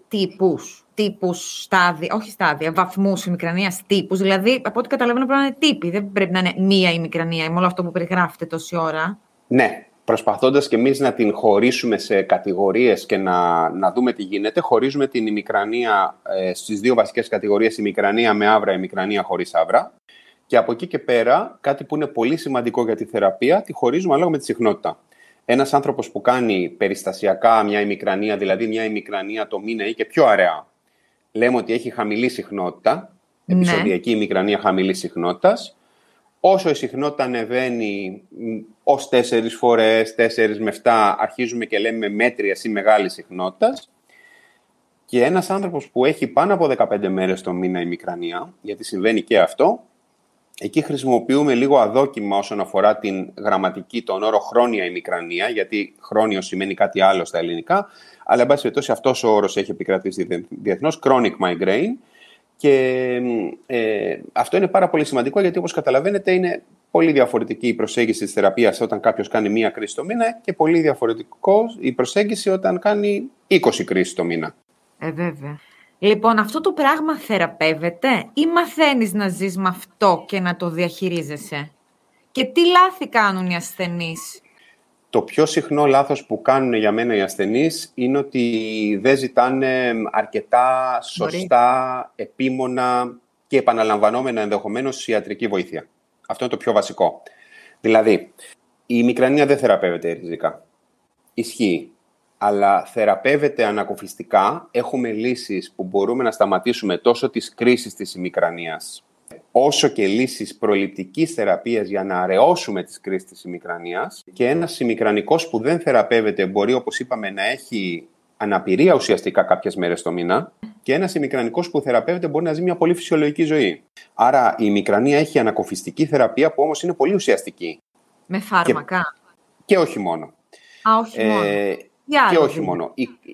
βαθμούς ημικρανίας τύπους. Δηλαδή, από ό,τι καταλαβαίνω, πρέπει να είναι τύποι. Δεν πρέπει να είναι μία ημικρανία με όλο αυτό που περιγράφετε τόση ώρα. Ναι. Προσπαθώντας και εμείς να την χωρίσουμε σε κατηγορίες και να δούμε τι γίνεται, χωρίζουμε την ημικρανία στις 2 βασικές κατηγορίες, ημικρανία με άβρα, ημικρανία χωρίς άβρα. Και από εκεί και πέρα, κάτι που είναι πολύ σημαντικό για τη θεραπεία, τη χωρίζουμε ανάλογα με τη συχνότητα. Ένας άνθρωπος που κάνει περιστασιακά μια ημικρανία, δηλαδή μια ημικρανία το μήνα ή και πιο αραιά, λέμε ότι έχει χαμηλή συχνότητα, επεισοδιακή ημικρανία χαμηλής συχνότητας. Όσο η συχνότητα ανεβαίνει ως 4 φορές, 4 με 7, αρχίζουμε και λέμε μέτριας ή μεγάλης συχνότητας. Και ένας άνθρωπος που έχει πάνω από 15 μέρες το μήνα ημικρανία, γιατί συμβαίνει και αυτό, εκεί χρησιμοποιούμε λίγο αδόκιμα όσον αφορά την γραμματική, τον όρο χρόνια ημικρανία, γιατί χρόνιο σημαίνει κάτι άλλο στα ελληνικά, αλλά εν πάση περιπτώσει αυτός ο όρος έχει επικρατήσει διεθνώς, chronic migraine. Και αυτό είναι πάρα πολύ σημαντικό, γιατί όπως καταλαβαίνετε είναι πολύ διαφορετική η προσέγγιση της θεραπείας όταν κάποιος κάνει 1 κρίση το μήνα και πολύ διαφορετικό η προσέγγιση όταν κάνει 20 κρίσεις το μήνα. Βέβαια. Λοιπόν, αυτό το πράγμα θεραπεύεται ή μαθαίνεις να ζεις με αυτό και να το διαχειρίζεσαι? Και τι λάθη κάνουν οι ασθενείς? Το πιο συχνό λάθος που κάνουν για μένα οι ασθενείς είναι ότι δεν ζητάνε αρκετά σωστά, επίμονα και επαναλαμβανόμενα ενδεχομένως ιατρική βοήθεια. Αυτό είναι το πιο βασικό. Δηλαδή, η ημικρανία δεν θεραπεύεται ριζικά. Ισχύει. Αλλά θεραπεύεται ανακοφιστικά. Έχουμε λύσεις που μπορούμε να σταματήσουμε τόσο τις κρίσεις της ημικρανίας, όσο και λύσεις προληπτικής θεραπείας για να αραιώσουμε τις κρίσεις της ημικρανίας. Και ένας ημικρανικός που δεν θεραπεύεται μπορεί, όπως είπαμε, να έχει αναπηρία ουσιαστικά κάποιες μέρες το μήνα. Και ένας ημικρανικός που θεραπεύεται μπορεί να ζει μια πολύ φυσιολογική ζωή. Άρα η ημικρανία έχει ανακοφιστική θεραπεία που όμως είναι πολύ ουσιαστική. Με φάρμακα. Και όχι μόνο. Όχι μόνο. Και όχι μόνο.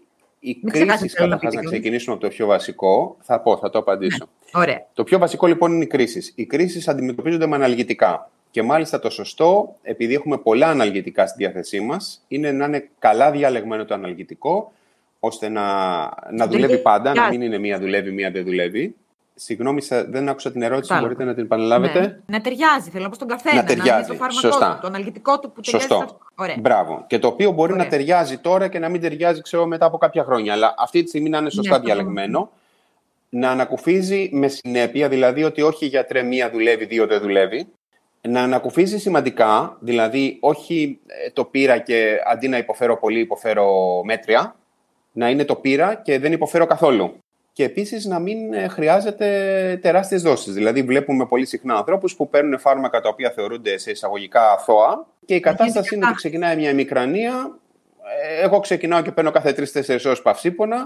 Οι κρίσεις, καταρχάς, να ξεκινήσουμε από το πιο βασικό, θα το απαντήσω. Ναι. Ωραία. Το πιο βασικό λοιπόν είναι οι κρίσεις. Οι κρίσεις αντιμετωπίζονται με αναλγητικά. Και μάλιστα το σωστό, επειδή έχουμε πολλά αναλγητικά στη διάθεσή μας, είναι να είναι καλά διαλεγμένο το αναλγητικό, ώστε να δουλεύει πάντα, να μην είναι μία δουλεύει, μία δεν δουλεύει. Συγγνώμη, δεν άκουσα την ερώτηση, μπορείτε να την επαναλάβετε. Ναι. Να ταιριάζει, θέλω να πω στον καθένα. Να ταιριάζει. Το φάρμακό του, το αναλγητικό του που ταιριάζει. Σωστό. Μπράβο. Και το οποίο μπορεί να ταιριάζει τώρα και να μην ταιριάζει, ξέρω, μετά από κάποια χρόνια. Αλλά αυτή τη στιγμή να είναι σωστά διαλεγμένο. Να ανακουφίζει με συνέπεια, δηλαδή ότι όχι γιατρέ, μία δουλεύει, δύο δεν δουλεύει. Να ανακουφίζει σημαντικά, δηλαδή όχι το πήρα και αντί να υποφέρω πολύ, υποφέρω μέτρια. Να είναι το πήρα και δεν υποφέρω καθόλου. Και επίσης να μην χρειάζεται τεράστιες δόσεις. Δηλαδή, βλέπουμε πολύ συχνά ανθρώπους που παίρνουν φάρμακα τα οποία θεωρούνται σε εισαγωγικά αθώα και η κατάσταση είναι ότι ξεκινάει μια ημικρανία. Εγώ ξεκινάω και παίρνω κάθε 3-4 ώρες παυσίπονα.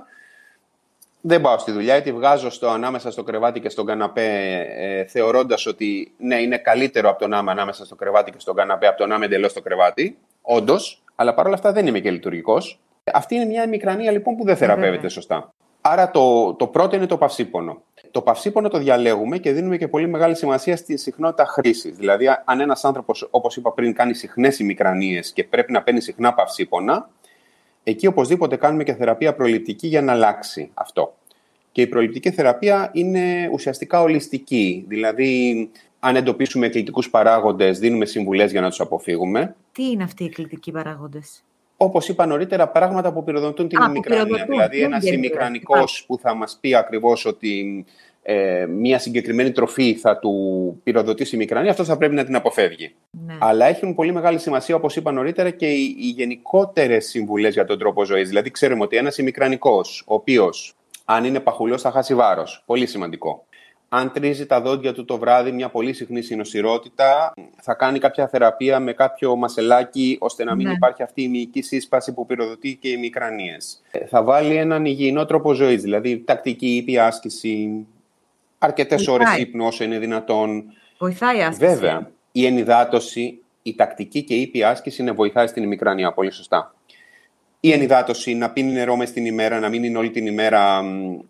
Δεν πάω στη δουλειά, τη βγάζω ανάμεσα στο κρεβάτι και στον καναπέ, θεωρώντας ότι ναι, είναι καλύτερο από το να είμαι ανάμεσα στο κρεβάτι και στον καναπέ από το να είμαι εντελώς στο κρεβάτι. Όντως, αλλά παρόλα αυτά δεν είμαι και λειτουργικός. Αυτή είναι μια ημικρανία λοιπόν που δεν θεραπεύεται σωστά. Άρα το πρώτο είναι το παυσίπονο. Το παυσίπονο το διαλέγουμε και δίνουμε και πολύ μεγάλη σημασία στη συχνότητα χρήσης. Δηλαδή, αν ένας άνθρωπος, όπως είπα πριν, κάνει συχνές ημικρανίες και πρέπει να παίρνει συχνά παυσίπονα, εκεί οπωσδήποτε κάνουμε και θεραπεία προληπτική για να αλλάξει αυτό. Και η προληπτική θεραπεία είναι ουσιαστικά ολιστική. Δηλαδή, αν εντοπίσουμε εκλητικούς παράγοντες, δίνουμε συμβουλές για να τους αποφύγουμε. Τι είναι αυτοί οι εκλητικοί παράγοντες? Όπως είπα νωρίτερα, πράγματα που πυροδοτούν την ημικρανία. Δηλαδή, ένας ημικρανικός που θα μας πει ακριβώς ότι μία συγκεκριμένη τροφή θα του πυροδοτήσει ημικρανία, αυτό θα πρέπει να την αποφεύγει. Ναι. Αλλά έχουν πολύ μεγάλη σημασία, όπως είπα νωρίτερα, και οι γενικότερες συμβουλές για τον τρόπο ζωής. Δηλαδή, ξέρουμε ότι ένας ημικρανικός, ο οποίος, αν είναι παχουλός, θα χάσει βάρος. Πολύ σημαντικό. Αν τρίζει τα δόντια του το βράδυ, μια πολύ συχνή συνοσηρότητα, θα κάνει κάποια θεραπεία με κάποιο μασελάκι, ώστε να μην υπάρχει αυτή η μυϊκή σύσπαση που πυροδοτεί και οι ημικρανίες. Θα βάλει έναν υγιεινό τρόπο ζωής, δηλαδή τακτική ήπια άσκηση, αρκετές ώρες ύπνου όσο είναι δυνατόν. Βοηθάει η άσκηση. Βέβαια, η ενυδάτωση, η τακτική και η ήπια άσκηση βοηθάει στην ημικρανία, πολύ σωστά. Η ενυδάτωση, να πίνει νερό μες την ημέρα, να μην είναι όλη την ημέρα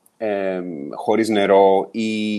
χωρίς νερό,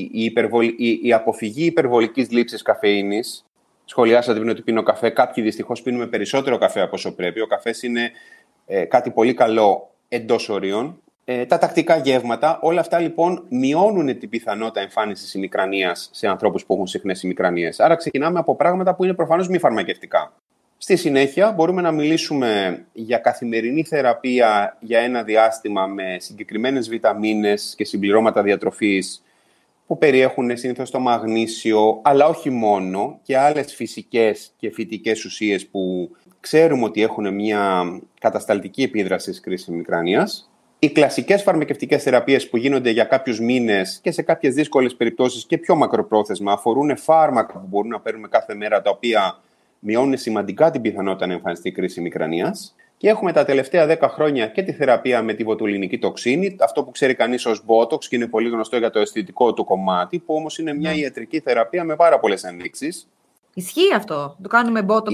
η αποφυγή υπερβολικής λήψης καφεΐνης. Σχολιάσατε πριν ότι πίνω καφέ. Κάποιοι δυστυχώς πίνουμε περισσότερο καφέ από όσο πρέπει. Ο καφές είναι κάτι πολύ καλό εντός ορίων. Τα τακτικά γεύματα, όλα αυτά λοιπόν μειώνουν την πιθανότητα εμφάνισης ημικρανίας σε ανθρώπους που έχουν συχνές ημικρανίες. Άρα ξεκινάμε από πράγματα που είναι προφανώς μη φαρμακευτικά. Στη συνέχεια μπορούμε να μιλήσουμε για καθημερινή θεραπεία για ένα διάστημα με συγκεκριμένες βιταμίνες και συμπληρώματα διατροφής που περιέχουν συνήθως το μαγνήσιο, αλλά όχι μόνο, και άλλες φυσικές και φυτικές ουσίες που ξέρουμε ότι έχουν μια κατασταλτική επίδραση στις κρίσεις ημικρανίας. Οι κλασικές φαρμακευτικές θεραπείες που γίνονται για κάποιους μήνες και σε κάποιες δύσκολες περιπτώσεις και πιο μακροπρόθεσμα αφορούν φάρμακα που μπορούμε να παίρνουμε κάθε μέρα, τα οποία μειώνουν σημαντικά την πιθανότητα να εμφανιστεί κρίση ημικρανίας. Και έχουμε τα τελευταία 10 χρόνια και τη θεραπεία με τη βοτουλινική τοξίνη, αυτό που ξέρει κανείς ως Botox και είναι πολύ γνωστό για το αισθητικό του κομμάτι, που όμως είναι μια ιατρική θεραπεία με πάρα πολλές ενδείξεις. Ισχύει αυτό? Το κάνουμε Botox?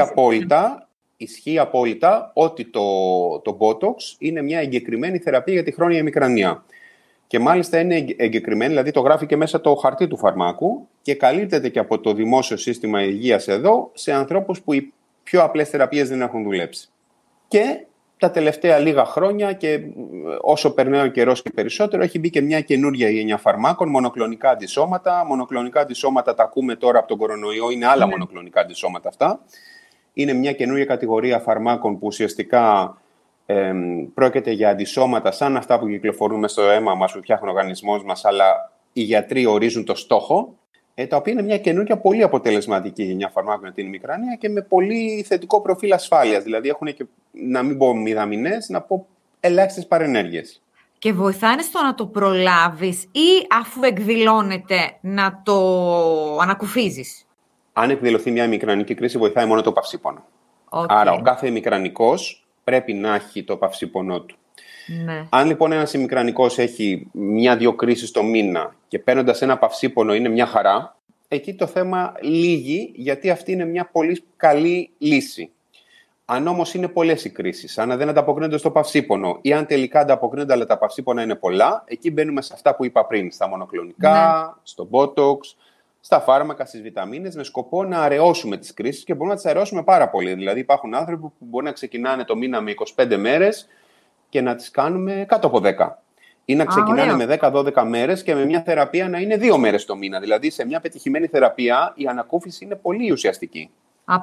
Ισχύει απόλυτα ότι το Botox είναι μια εγκεκριμένη θεραπεία για τη χρόνια ημικρανία. Και μάλιστα είναι εγκεκριμένη, δηλαδή το γράφει και μέσα το χαρτί του φαρμάκου και καλύπτεται και από το δημόσιο σύστημα υγείας εδώ σε ανθρώπους που οι πιο απλές θεραπείες δεν έχουν δουλέψει. Και τα τελευταία λίγα χρόνια, και όσο περνάει ο καιρός και περισσότερο, έχει μπει και μια καινούργια γενιά φαρμάκων, μονοκλονικά αντισώματα. Μονοκλονικά αντισώματα τα ακούμε τώρα από τον κορονοϊό, είναι άλλα μονοκλονικά αντισώματα αυτά. Είναι μια καινούργια κατηγορία φαρμάκων που ουσιαστικά πρόκειται για αντισώματα σαν αυτά που κυκλοφορούν στο αίμα μας, που φτιάχνει ο οργανισμός μας, αλλά οι γιατροί ορίζουν το στόχο, τα οποία είναι μια καινούργια πολύ αποτελεσματική γενιά φαρμάκων για την ημικρανία και με πολύ θετικό προφίλ ασφάλειας. Δηλαδή έχουν και, να μην πω μηδαμινές, να πω ελάχιστες παρενέργειες. Και βοηθάνε στο να το προλάβεις ή αφού εκδηλώνεται να το ανακουφίζεις? Αν εκδηλωθεί μια ημικρανική κρίση, βοηθάει μόνο το παυσίπονο. Άρα ο κάθε ημικρανικός πρέπει να έχει το παυσίπονό του. Ναι. Αν λοιπόν ένας ημικρανικός έχει 1-2 κρίσεις το μήνα και παίρνοντας ένα παυσίπονο είναι μια χαρά, εκεί το θέμα λύγει, γιατί αυτή είναι μια πολύ καλή λύση. Αν όμως είναι πολλές οι κρίσεις, αν δεν ανταποκρίνονται στο παυσίπονο ή αν τελικά ανταποκρίνονται αλλά τα παυσίπονα είναι πολλά, εκεί μπαίνουμε σε αυτά που είπα πριν, στα μονοκλονικά, στο Botox, στα φάρμακα, στις βιταμίνες, με σκοπό να αραιώσουμε τις κρίσεις και μπορούμε να τις αραιώσουμε πάρα πολύ. Δηλαδή υπάρχουν άνθρωποι που μπορεί να ξεκινάνε το μήνα με 25 μέρες και να τις κάνουμε κάτω από 10. Ή να ξεκινάνε με 10-12 μέρες και με μια θεραπεία να είναι 2 μέρες το μήνα. Δηλαδή σε μια πετυχημένη θεραπεία η ανακούφιση είναι πολύ ουσιαστική.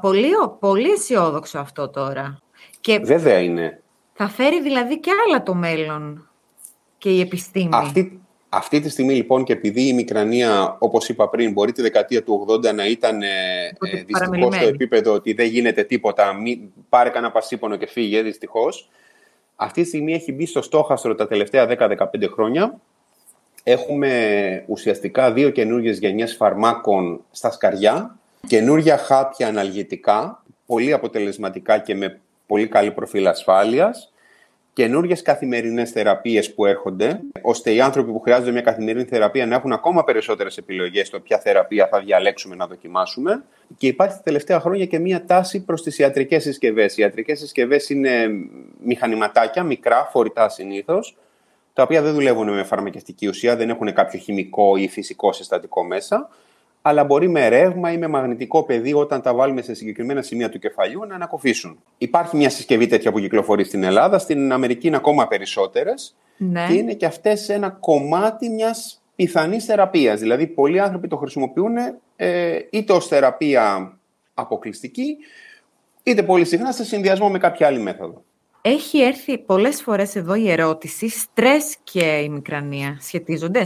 Πολύ αισιόδοξο αυτό τώρα. Και βέβαια είναι. Θα φέρει δηλαδή και άλλα το μέλλον και η επιστήμη. Αυτή τη στιγμή λοιπόν, και επειδή η μικρανία, όπως είπα πριν, μπορεί τη δεκαετία του 80 να ήταν δυστυχώς στο επίπεδο ότι δεν γίνεται τίποτα, πάρε κανένα παυσίπονο και φύγε, δυστυχώς. Αυτή τη στιγμή έχει μπει στο στόχαστρο τα τελευταία 10-15 χρόνια. Έχουμε ουσιαστικά 2 καινούργιες γενιές φαρμάκων στα σκαριά, καινούργια χάπια αναλγητικά, πολύ αποτελεσματικά και με πολύ καλή προφίλ ασφάλειας, καινούργιες καθημερινές θεραπείες που έρχονται, ώστε οι άνθρωποι που χρειάζονται μια καθημερινή θεραπεία να έχουν ακόμα περισσότερες επιλογές στο ποια θεραπεία θα διαλέξουμε να δοκιμάσουμε. Και υπάρχει τα τελευταία χρόνια και μια τάση προς τις ιατρικές συσκευές. Οι ιατρικές συσκευές είναι μηχανηματάκια, μικρά, φορητά συνήθως, τα οποία δεν δουλεύουν με φαρμακευτική ουσία, δεν έχουν κάποιο χημικό ή φυσικό συστατικό μέσα, αλλά μπορεί με ρεύμα ή με μαγνητικό πεδίο, όταν τα βάλουμε σε συγκεκριμένα σημεία του κεφαλιού, να ανακοφίσουν. Υπάρχει μια συσκευή τέτοια που κυκλοφορεί στην Ελλάδα, στην Αμερική είναι ακόμα περισσότερες. Ναι. Και είναι και αυτές ένα κομμάτι μιας πιθανής θεραπείας. Δηλαδή, πολλοί άνθρωποι το χρησιμοποιούν είτε ως θεραπεία αποκλειστική, είτε πολύ συχνά σε συνδυασμό με κάποια άλλη μέθοδο. Έχει έρθει πολλές φορές εδώ η ερώτηση, στρες και η μικρανία. Σχετίζονται.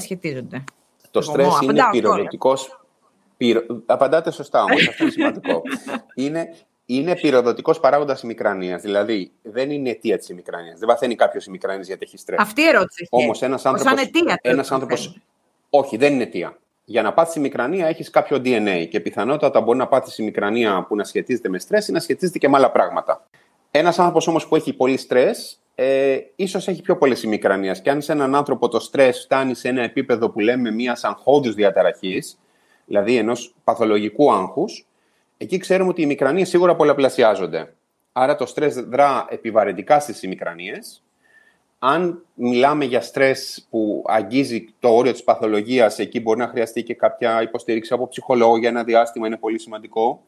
Το στρες είναι πυροδοτικός. Απαντάτε σωστά όμως, αυτό είναι σημαντικό. Είναι πυροδοτικός παράγοντας ημικρανίας. Δηλαδή, δεν είναι αιτία της ημικρανίας. Δεν παθαίνει κάποιος ημικρανίας γιατί έχει στρες. Αυτή η ερώτηση. Όμως ένας άνθρωπος. Όχι, δεν είναι αιτία. Για να πάθεις ημικρανία έχεις κάποιο DNA και πιθανότατα μπορεί να πάθεις ημικρανία που να σχετίζεται με στρες ή να σχετίζεται και με άλλα πράγματα. Ένας άνθρωπος όμως που έχει πολύ στρες, ίσως έχει πιο πολλές ημικρανίες. Και αν σε έναν άνθρωπο το στρες φτάνει σε ένα επίπεδο που λέμε μιας αγχώδους διαταραχής, δηλαδή ενός παθολογικού άγχους, εκεί ξέρουμε ότι οι ημικρανίες σίγουρα πολλαπλασιάζονται. Άρα το στρες δρά επιβαρυντικά στις ημικρανίες. Αν μιλάμε για στρες που αγγίζει το όριο της παθολογίας, εκεί μπορεί να χρειαστεί και κάποια υποστήριξη από ψυχολόγο για ένα διάστημα, είναι πολύ σημαντικό.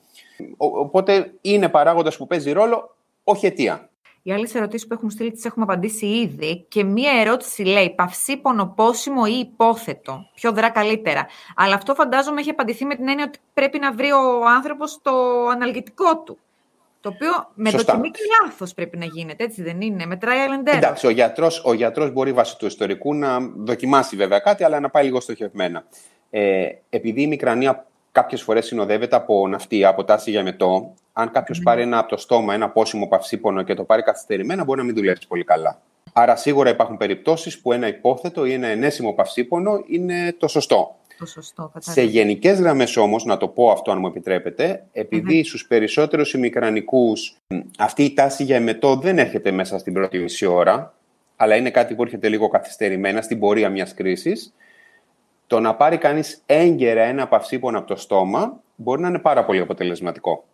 Οπότε είναι παράγοντας που παίζει ρόλο, όχι αιτία. Οι άλλες ερωτήσεις που έχουν στείλει τις έχουμε απαντήσει ήδη και μία ερώτηση λέει παυσίπονο, πόσιμο ή υπόθετο. Ποιο δρά καλύτερα. Αλλά αυτό φαντάζομαι έχει απαντηθεί με την έννοια ότι πρέπει να βρει ο άνθρωπος το αναλγητικό του. Το οποίο με δοκιμή και λάθος πρέπει να γίνεται, έτσι δεν είναι, με trial and error. Εντάξει, ο γιατρός μπορεί βάσει του ιστορικού να δοκιμάσει βέβαια κάτι, αλλά να πάει λίγο στοχευμένα. Επειδή η μικρανία κάποιες φορές συνοδεύεται από ναυτία, από τάση για μετό, αν κάποιος πάρει από το στόμα ένα πόσιμο παυσίπονο και το πάρει καθυστερημένα, μπορεί να μην δουλέψει πολύ καλά. Άρα σίγουρα υπάρχουν περιπτώσεις που ένα υπόθετο ή ένα ενέσιμο παυσίπονο είναι το σωστό. Σε γενικές γραμμές όμως, να το πω αυτό αν μου επιτρέπετε, επειδή στους περισσότερους ημικρανικούς αυτή η τάση για εμετό δεν έρχεται μέσα στην πρώτη μισή ώρα, αλλά είναι κάτι που έρχεται λίγο καθυστερημένα στην πορεία μιας κρίσης, το να πάρει κανείς έγκαιρα ένα παυσίπονο από το στόμα μπορεί να είναι πάρα πολύ αποτελεσματικό.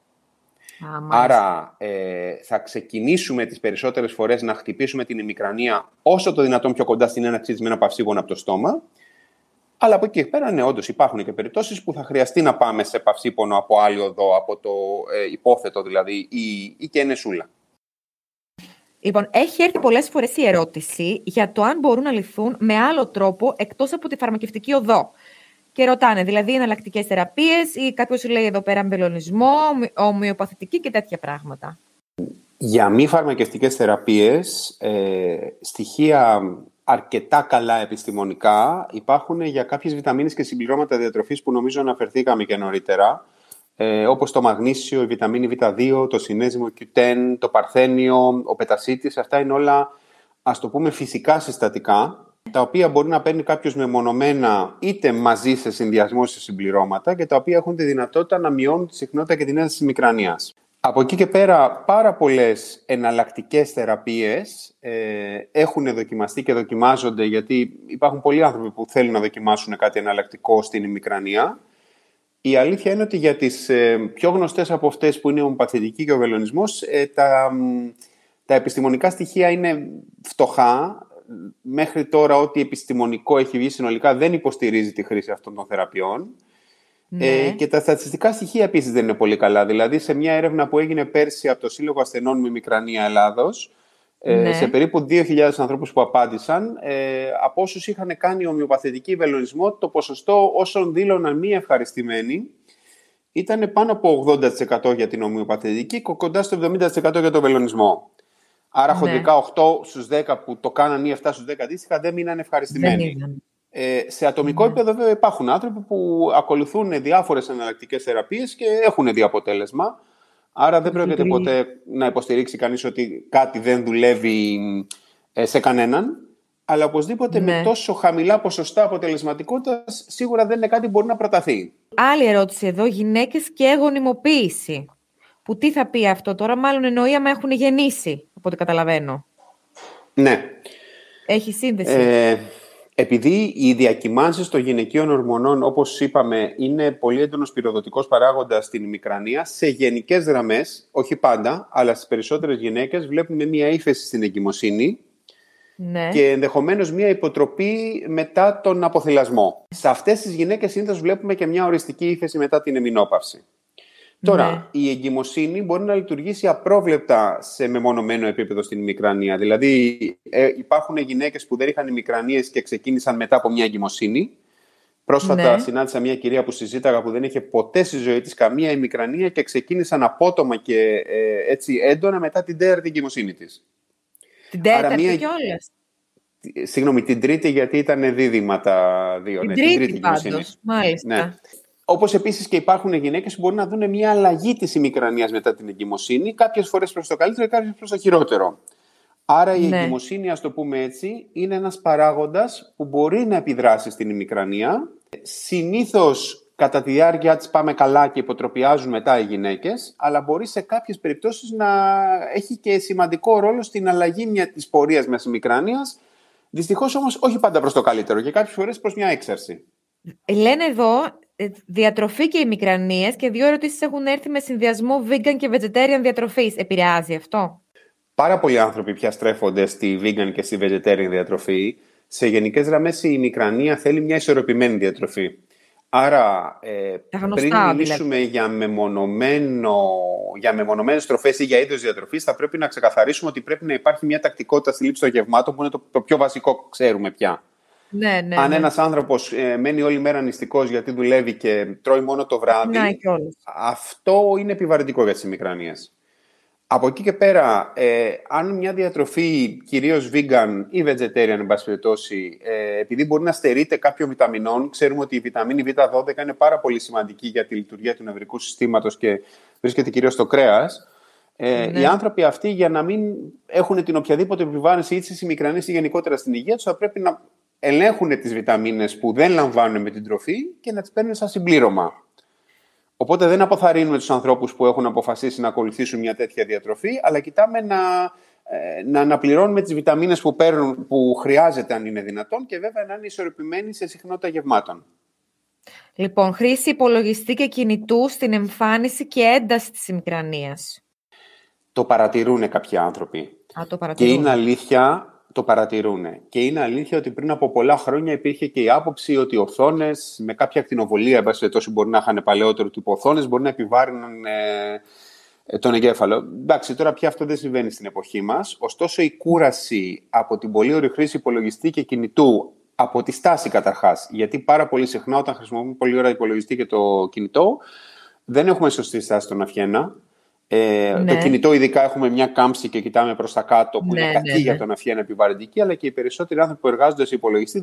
Άρα θα ξεκινήσουμε τις περισσότερες φορές να χτυπήσουμε την ημικρανία όσο το δυνατόν πιο κοντά στην έναρξή της με ένα παυσίπονο από το στόμα. Αλλά από εκεί και πέρα, ναι, όντως υπάρχουν και περιπτώσεις που θα χρειαστεί να πάμε σε παυσίπονο από άλλη οδό, από το υπόθετο δηλαδή, ή και ενεσούλα. Λοιπόν, έχει έρθει πολλές φορές η ερώτηση για το αν μπορούν να λυθούν με άλλο τρόπο εκτός από τη φαρμακευτική οδό. Και ρωτάνε, δηλαδή, εναλλακτικές θεραπείες ή κάποιος λέει εδώ πέρα αμπελονισμό, ομοιοπαθητική και τέτοια πράγματα. Για μη φαρμακευτικές θεραπείες, στοιχεία αρκετά καλά επιστημονικά υπάρχουν για κάποιες βιταμίνες και συμπληρώματα διατροφής που νομίζω αναφερθήκαμε και νωρίτερα, όπως το μαγνήσιο, η βιταμίνη Β2, το συνέζυμο Q10, το παρθένιο, ο πετασίτης. Αυτά είναι όλα, ας το πούμε, φυσικά συστατικά, τα οποία μπορεί να παίρνει κάποιος μεμονωμένα είτε μαζί σε συνδυασμό σε συμπληρώματα και τα οποία έχουν τη δυνατότητα να μειώνουν τη συχνότητα και την ένταση της μικρανίας. Από εκεί και πέρα, πάρα πολλές εναλλακτικές θεραπείες έχουν δοκιμαστεί και δοκιμάζονται, γιατί υπάρχουν πολλοί άνθρωποι που θέλουν να δοκιμάσουν κάτι εναλλακτικό στην ημικρανία Η αλήθεια είναι ότι για τις πιο γνωστές από αυτές που είναι η ομοιοπαθητική και ο βελονισμός, τα επιστημονικά στοιχεία είναι φτωχά. Μέχρι τώρα ό,τι επιστημονικό έχει βγει συνολικά δεν υποστηρίζει τη χρήση αυτών των θεραπείων. Ναι. Και τα στατιστικά στοιχεία επίσης δεν είναι πολύ καλά. Δηλαδή, σε μια έρευνα που έγινε πέρσι από το Σύλλογο Ασθενών με Ημικρανία Ελλάδος, Ναι. σε περίπου 2.000 ανθρώπους που απάντησαν, από όσους είχαν κάνει ομοιοπαθητική βελονισμό, το ποσοστό όσων δήλωναν μη ευχαριστημένοι ήταν πάνω από 80% για την ομοιοπαθητική και κοντά στο 70% για τον βελονισμό. Άρα, χοντρικά 8 στους 10 που το κάναν ή 7 στους 10 αντίστοιχα δεν μείναν ευχαριστημένοι. Σε ατομικό επίπεδο, βέβαια, υπάρχουν άνθρωποι που ακολουθούν διάφορες εναλλακτικές θεραπείες και έχουν δει αποτέλεσμα. Άρα δεν πρόκειται ποτέ να υποστηρίξει κανείς ότι κάτι δεν δουλεύει σε κανέναν. Αλλά οπωσδήποτε με τόσο χαμηλά ποσοστά αποτελεσματικότητας σίγουρα δεν είναι κάτι που μπορεί να προταθεί. Άλλη ερώτηση εδώ, γυναίκες και γονιμοποίηση. Που τι θα πει αυτό τώρα, μάλλον εννοεί άμα έχουν γεννήσει, από ό,τι καταλαβαίνω. Ναι. Έχει σύνδεση. Επειδή οι διακυμάνσεις των γυναικείων ορμονών, όπως είπαμε, είναι πολύ έντονος πυροδοτικός παράγοντας στην ημικρανία, σε γενικές γραμμές, όχι πάντα, αλλά στις περισσότερες γυναίκες βλέπουμε μία ύφεση στην εγκυμοσύνη και ενδεχομένως μία υποτροπή μετά τον αποθυλασμό. Σε αυτές τις γυναίκες συνήθως βλέπουμε και μια οριστική ύφεση μετά την εμεινόπαυση. Τώρα, η εγκυμοσύνη μπορεί να λειτουργήσει απρόβλεπτα σε μεμονωμένο επίπεδο στην ημικρανία. Δηλαδή, υπάρχουν γυναίκες που δεν είχαν ημικρανίες και ξεκίνησαν μετά από μια εγκυμοσύνη. Πρόσφατα συνάντησα μια κυρία που συζήταγα που δεν είχε ποτέ στη ζωή της καμία ημικρανία και ξεκίνησαν απότομα και έτσι έντονα μετά την τέταρτη εγκυμοσύνη της. Την τέταρτη κιόλας. Συγγνώμη, την τρίτη, γιατί ήταν δίδυμα τα δύο. Την τρίτη πάντως, μάλιστα. Ναι. Όπως επίσης και υπάρχουν γυναίκες που μπορούν να δουν μια αλλαγή της ημικρανίας μετά την εγκυμοσύνη, κάποιες φορές προς το καλύτερο και κάποιες προς το χειρότερο. Άρα η εγκυμοσύνη, ας το πούμε έτσι, είναι ένας παράγοντας που μπορεί να επιδράσει στην ημικρανία. Συνήθως κατά τη διάρκεια της πάμε καλά και υποτροπιάζουν μετά οι γυναίκες, αλλά μπορεί σε κάποιες περιπτώσεις να έχει και σημαντικό ρόλο στην αλλαγή της πορείας μιας ημικρανίας. Δυστυχώς όμως όχι πάντα προς το καλύτερο και κάποιες φορές προς μια έξαρση. Λένε εδώ διατροφή και ημικρανίες και 2 ερωτήσεις έχουν έρθει με συνδυασμό vegan και vegetarian διατροφής. Επηρεάζει αυτό? Πάρα πολλοί άνθρωποι πια στρέφονται στη vegan και στη vegetarian διατροφή. Σε γενικές γραμμές η ημικρανία θέλει μια ισορροπημένη διατροφή. Άρα, πριν μιλήσουμε για μεμονωμένες τροφές ή για είδος διατροφής, θα πρέπει να ξεκαθαρίσουμε ότι πρέπει να υπάρχει μια τακτικότητα στη λήψη των γευμάτων, που είναι το πιο βασικό, ξέρουμε πια. Αν ένας άνθρωπος μένει όλη μέρα νηστικός γιατί δουλεύει και τρώει μόνο το βράδυ, αυτό είναι επιβαρυντικό για τις ημικρανίες. Από εκεί και πέρα, αν μια διατροφή, κυρίως vegan ή vegetarian, εν πάση περιπτώσει, επειδή μπορεί να στερείται κάποιων βιταμινών, ξέρουμε ότι η βιταμίνη Β12 είναι πάρα πολύ σημαντική για τη λειτουργία του νευρικού συστήματος και βρίσκεται κυρίως στο κρέας. Οι άνθρωποι αυτοί, για να μην έχουν την οποιαδήποτε επιβάρυνση ή στις ημικρανίες ή γενικότερα στην υγεία τους, θα πρέπει να ελέγχουν τις βιταμίνες που δεν λαμβάνουν με την τροφή και να τις παίρνουν σαν συμπλήρωμα. Οπότε δεν αποθαρρύνουμε τους ανθρώπους που έχουν αποφασίσει να ακολουθήσουν μια τέτοια διατροφή, αλλά κοιτάμε να αναπληρώνουμε τις βιταμίνες που παίρνουν, που χρειάζεται αν είναι δυνατόν, και βέβαια να είναι ισορροπημένοι σε συχνότητα γευμάτων. Λοιπόν, χρήση υπολογιστή και κινητού στην εμφάνιση και ένταση της ημικρανίας. Το παρατηρούν κάποιοι άνθρωποι. Και είναι αλήθεια, το παρατηρούν. Και είναι αλήθεια ότι πριν από πολλά χρόνια υπήρχε και η άποψη ότι οι οθόνες με κάποια ακτινοβολία, εν πάση περιπτώσει, μπορεί να είχαν παλαιότερο τύπο οθόνες, μπορεί να επιβάρυναν τον εγκέφαλο. Εντάξει, τώρα πια αυτό δεν συμβαίνει στην εποχή μας. Ωστόσο, η κούραση από την πολύ ωρή χρήση υπολογιστή και κινητού, από τη στάση καταρχάς, γιατί πάρα πολύ συχνά όταν χρησιμοποιούμε πολύ ώρα υπολογιστή και το κινητό, δεν έχουμε σωστή στάση στον αυχένα. Το κινητό, ειδικά, έχουμε μια κάμψη και κοιτάμε προς τα κάτω, που είναι κακή για τον αυχένα, επιβαρυντική, αλλά και οι περισσότεροι άνθρωποι που εργάζονται σε υπολογιστή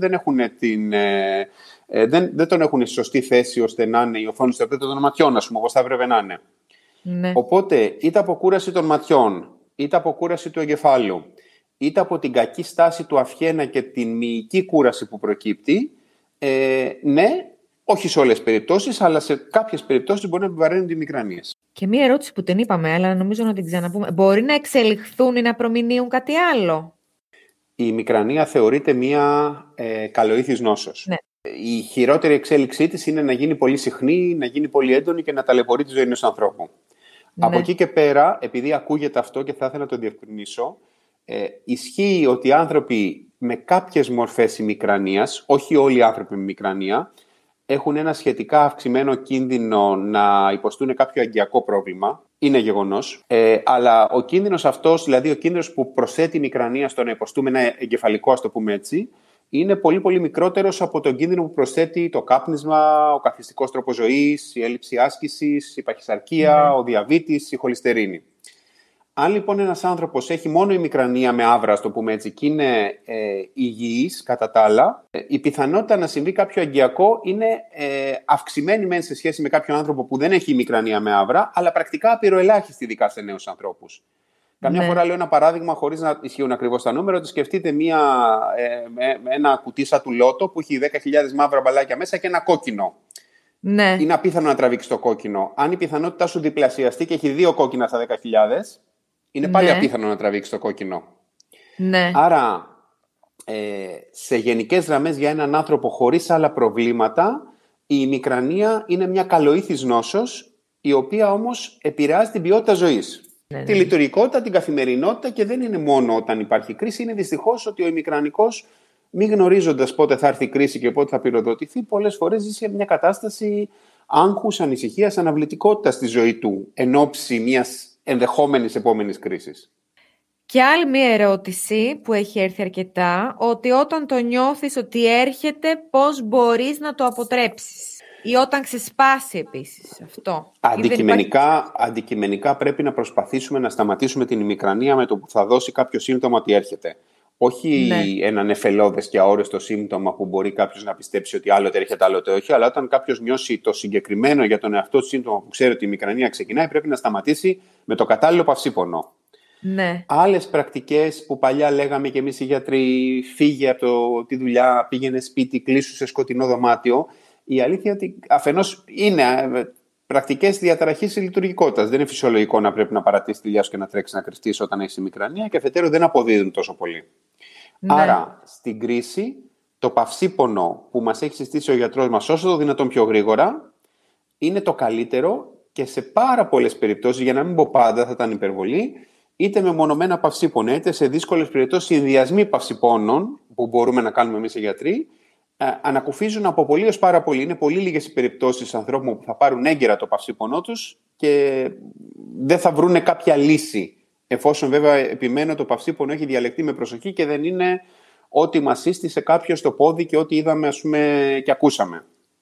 δεν τον έχουν στη σωστή θέση ώστε να είναι η οθόνη στο επίπεδο των ματιών, ας πούμε, όπως θα έπρεπε να είναι. Οπότε, είτε από κούραση των ματιών, είτε από κούραση του εγκεφάλου, είτε από την κακή στάση του αυχένα και την μυϊκή κούραση που προκύπτει, όχι σε όλες τις περιπτώσεις, αλλά σε κάποιες περιπτώσεις μπορεί να επιβαρύνουν τις ημικρανίες. Και μία ερώτηση που την είπαμε, αλλά νομίζω να την ξαναπούμε. Μπορεί να εξελιχθούν ή να προμηνύουν κάτι άλλο? Η ημικρανία θεωρείται μία καλοήθης νόσος. Η χειρότερη εξέλιξή της είναι να γίνει πολύ συχνή, να γίνει πολύ έντονη και να ταλαιπωρεί τη ζωή ενός ανθρώπου. Ναι. Από εκεί και πέρα, επειδή ακούγεται αυτό και θα ήθελα να το διευκρινίσω, ισχύει ότι οι άνθρωποι με κάποιες μορφές ημικρανίας, όχι όλοι οι άνθρωποι με ημικρανία, έχουν ένα σχετικά αυξημένο κίνδυνο να υποστούν κάποιο αγκιακό πρόβλημα. Είναι γεγονός. Αλλά ο κίνδυνος αυτός, δηλαδή ο κίνδυνος που προσθέτει η ημικρανία στο να υποστούμε ένα εγκεφαλικό, ας το πούμε έτσι, είναι πολύ πολύ μικρότερος από τον κίνδυνο που προσθέτει το κάπνισμα, ο καθιστικός τρόπος ζωής, η έλλειψη άσκησης, η παχυσαρκία, ο διαβήτης, η χολυστερίνη. Αν λοιπόν ένας άνθρωπος έχει μόνο ημικρανία με άβρα, ας το πούμε έτσι, και είναι υγιής κατά τα άλλα, η πιθανότητα να συμβεί κάποιο αγκιακό είναι αυξημένη μεν σε σχέση με κάποιον άνθρωπο που δεν έχει ημικρανία με άβρα, αλλά πρακτικά απειροελάχιστη, ειδικά σε νέους ανθρώπους. Καμιά φορά λέω ένα παράδειγμα, χωρίς να ισχύουν ακριβώς τα νούμερα, ότι σκεφτείτε ένα κουτί σαν του Λότο που έχει 10.000 μαύρα μπαλάκια μέσα και ένα κόκκινο. Ναι. Είναι απίθανο να τραβήξει το κόκκινο. Αν η πιθανότητά σου διπλασιαστεί και έχει 2 κόκκινα στα 10.000, είναι πάλι απίθανο να τραβήξει το κόκκινο. Ναι. Άρα, σε γενικές γραμμές για έναν άνθρωπο χωρίς άλλα προβλήματα, η ημικρανία είναι μια καλοήθης νόσος, η οποία όμως επηρεάζει την ποιότητα ζωής. Ναι. Τη λειτουργικότητα, την καθημερινότητα, και δεν είναι μόνο όταν υπάρχει κρίση. Είναι δυστυχώς ότι ο ημικρανικός, μη γνωρίζοντας πότε θα έρθει η κρίση και πότε θα πυροδοτηθεί, πολλές φορές ζει σε μια κατάσταση άγχους, ανησυχίας, αναβλητικότητας στη ζωή του, εν ώψη μιας ενδεχόμενης επόμενης κρίσης. Και άλλη μία ερώτηση που έχει έρθει αρκετά, ότι όταν το νιώθεις ότι έρχεται, πώς μπορείς να το αποτρέψεις? Ή όταν ξεσπάσει επίσης αυτό. Αντικειμενικά πρέπει να προσπαθήσουμε να σταματήσουμε την ημικρανία με το που θα δώσει κάποιο σύμπτωμα ότι έρχεται. Όχι ένα νεφελώδες και αόριστο σύμπτωμα που μπορεί κάποιος να πιστέψει ότι άλλοτε έρχεται, άλλοτε όχι, αλλά όταν κάποιος νιώσει το συγκεκριμένο για τον εαυτό του σύμπτωμα που ξέρει ότι η ημικρανία ξεκινάει, πρέπει να σταματήσει με το κατάλληλο παυσίπονο. Ναι. Άλλες πρακτικές που παλιά λέγαμε και εμείς οι γιατροί, φύγε από τη δουλειά, πήγαινε σπίτι, κλείσου σε σκοτεινό δωμάτιο. Η αλήθεια είναι ότι αφενός είναι πρακτικές διαταραχής λειτουργικότητας. Δεν είναι φυσιολογικό να πρέπει να παρατήσεις τη δουλειά σου και να τρέξεις να κρυφτείς όταν έχεις ημικρανία, και αφετέρου δεν αποδίδουν τόσο πολύ. Ναι. Άρα, στην κρίση, το παυσίπονο που μας έχει συστήσει ο γιατρός μας όσο το δυνατόν πιο γρήγορα είναι το καλύτερο, και σε πάρα πολλές περιπτώσεις, για να μην πω πάντα, θα ήταν υπερβολή, είτε με μονομένα παυσίπονα, είτε σε δύσκολες περιπτώσεις συνδυασμοί παυσιπώνων που μπορούμε να κάνουμε εμείς οι γιατροί, ανακουφίζουν από πολύ ως πάρα πολύ. Είναι πολύ λίγες οι περιπτώσεις ανθρώπων που θα πάρουν έγκαιρα το παυσίπονό τους και δεν θα βρούνε κάποια λύση. Εφόσον βέβαια επιμένω το παυσίπονο έχει διαλεχτεί με προσοχή και δεν είναι ό,τι μας σύστησε κάποιος στο πόδι και ό,τι είδαμε, ας πούμε, και ακούσαμε.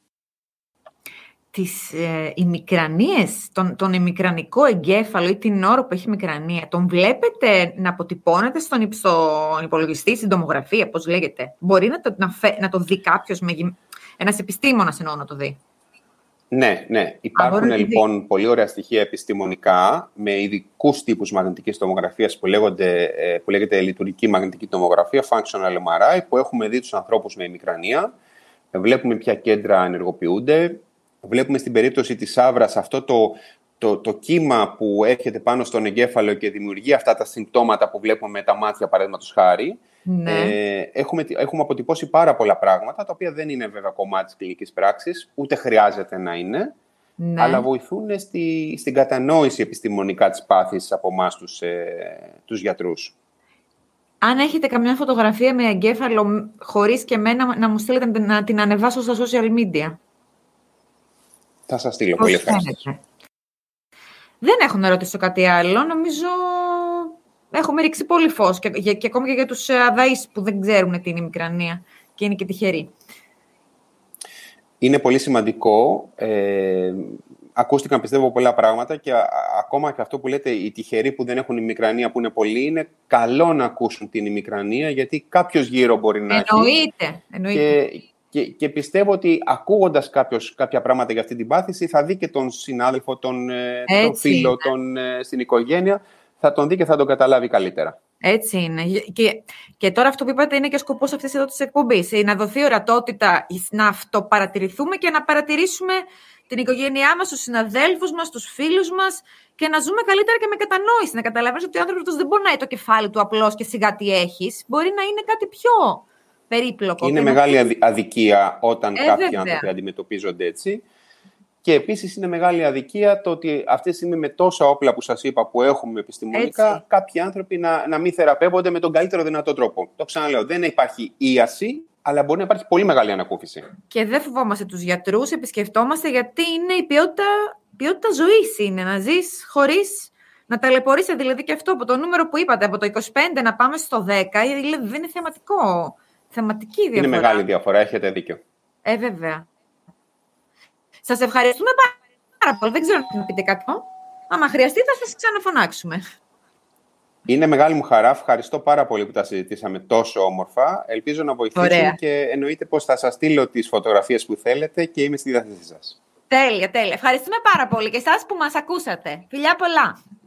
Τις ημικρανίες, τον ημικρανικό εγκέφαλο ή την ώρα που έχει ημικρανία, τον βλέπετε να αποτυπώνεται στον υπολογιστή, στην τομογραφία, πώς λέγεται? Μπορεί να το δει κάποιος, ένας επιστήμονας εννοώ να το δει? Ναι. Υπάρχουν λοιπόν πολύ ωραία στοιχεία επιστημονικά με ειδικούς τύπους μαγνητικής τομογραφίας που λέγεται λειτουργική μαγνητική τομογραφία, functional MRI, που έχουμε δει τους ανθρώπους με ημικρανία. Βλέπουμε ποια κέντρα ενεργοποιούνται. Βλέπουμε στην περίπτωση της άβρας αυτό το κύμα που έρχεται πάνω στον εγκέφαλο και δημιουργεί αυτά τα συμπτώματα που βλέπουμε με τα μάτια, παραδείγματος χάρη. Ναι. Έχουμε αποτυπώσει πάρα πολλά πράγματα, τα οποία δεν είναι βέβαια κομμάτι της κλινικής πράξης, ούτε χρειάζεται να είναι, ναι, αλλά βοηθούν στην κατανόηση επιστημονικά της πάθης από εμάς τους γιατρούς. Αν έχετε καμιά φωτογραφία με εγκέφαλο χωρίς και εμένα, να μου στείλετε να την ανεβάσω στα social media. Θα σας στείλω. Πολύ ευχαριστώ. Δεν έχω να ρωτήσω κάτι άλλο. Νομίζω έχουμε ρίξει πολύ φως και ακόμα και για τους αδαείς που δεν ξέρουν τι είναι η ημικρανία και είναι και τυχεροί. Είναι πολύ σημαντικό. Ακούστηκαν, πιστεύω, πολλά πράγματα, και ακόμα και αυτό που λέτε, οι τυχεροί που δεν έχουν ημικρανία, που είναι πολλοί, είναι καλό να ακούσουν την ημικρανία, γιατί κάποιος γύρω μπορεί να Εννοείται. Και πιστεύω ότι ακούγοντας κάποια πράγματα για αυτή την πάθηση, θα δει και τον συνάδελφο, τον φίλο, στην οικογένεια, θα τον δει και θα τον καταλάβει καλύτερα. Έτσι είναι. Και τώρα αυτό που είπατε είναι και ο σκοπός αυτής εδώ της εκπομπής. Να δοθεί ορατότητα, να αυτοπαρατηρηθούμε και να παρατηρήσουμε την οικογένειά μας, τους συναδέλφους μας, τους φίλους μας, και να ζούμε καλύτερα και με κατανόηση. Να καταλαβαίνεις ότι ο άνθρωπος δεν μπορεί να είναι το κεφάλι του απλώς και σιγά τι έχεις. Μπορεί να είναι κάτι πιο περίπλοκο. Είναι μεγάλη αδικία όταν κάποιοι βέβαια. άνθρωποι αντιμετωπίζονται έτσι. Και επίσης είναι μεγάλη αδικία το ότι αυτή τη στιγμή με τόσα όπλα που σας είπα που έχουμε επιστημονικά, Έτσι. κάποιοι άνθρωποι να μην θεραπεύονται με τον καλύτερο δυνατό τρόπο. Το ξαναλέω, δεν υπάρχει ίαση, αλλά μπορεί να υπάρχει πολύ μεγάλη ανακούφιση. Και δεν φοβόμαστε τους γιατρούς, επισκεφτόμαστε, γιατί είναι η ποιότητα ζωής είναι. Να ζεις χωρίς να ταλαιπωρείσαι. Δηλαδή και αυτό από το νούμερο που είπατε, από το 25 να πάμε στο 10, δηλαδή δεν είναι θεματικό. Θεματική διαφορά. Είναι μεγάλη διαφορά, έχετε δίκιο. Βέβαια. Σας ευχαριστούμε πάρα πολύ. Δεν ξέρω αν θα πείτε κάτι. Άμα χρειαστεί θα σας ξαναφωνάξουμε. Είναι μεγάλη μου χαρά. Ευχαριστώ πάρα πολύ που τα συζητήσαμε τόσο όμορφα. Ελπίζω να βοηθήσουν. Ωραία. Και εννοείται πως θα σας στείλω τις φωτογραφίες που θέλετε και είμαι στη διάθεσή σας. Τέλεια, τέλεια. Ευχαριστούμε πάρα πολύ και εσάς που μας ακούσατε. Φιλιά πολλά.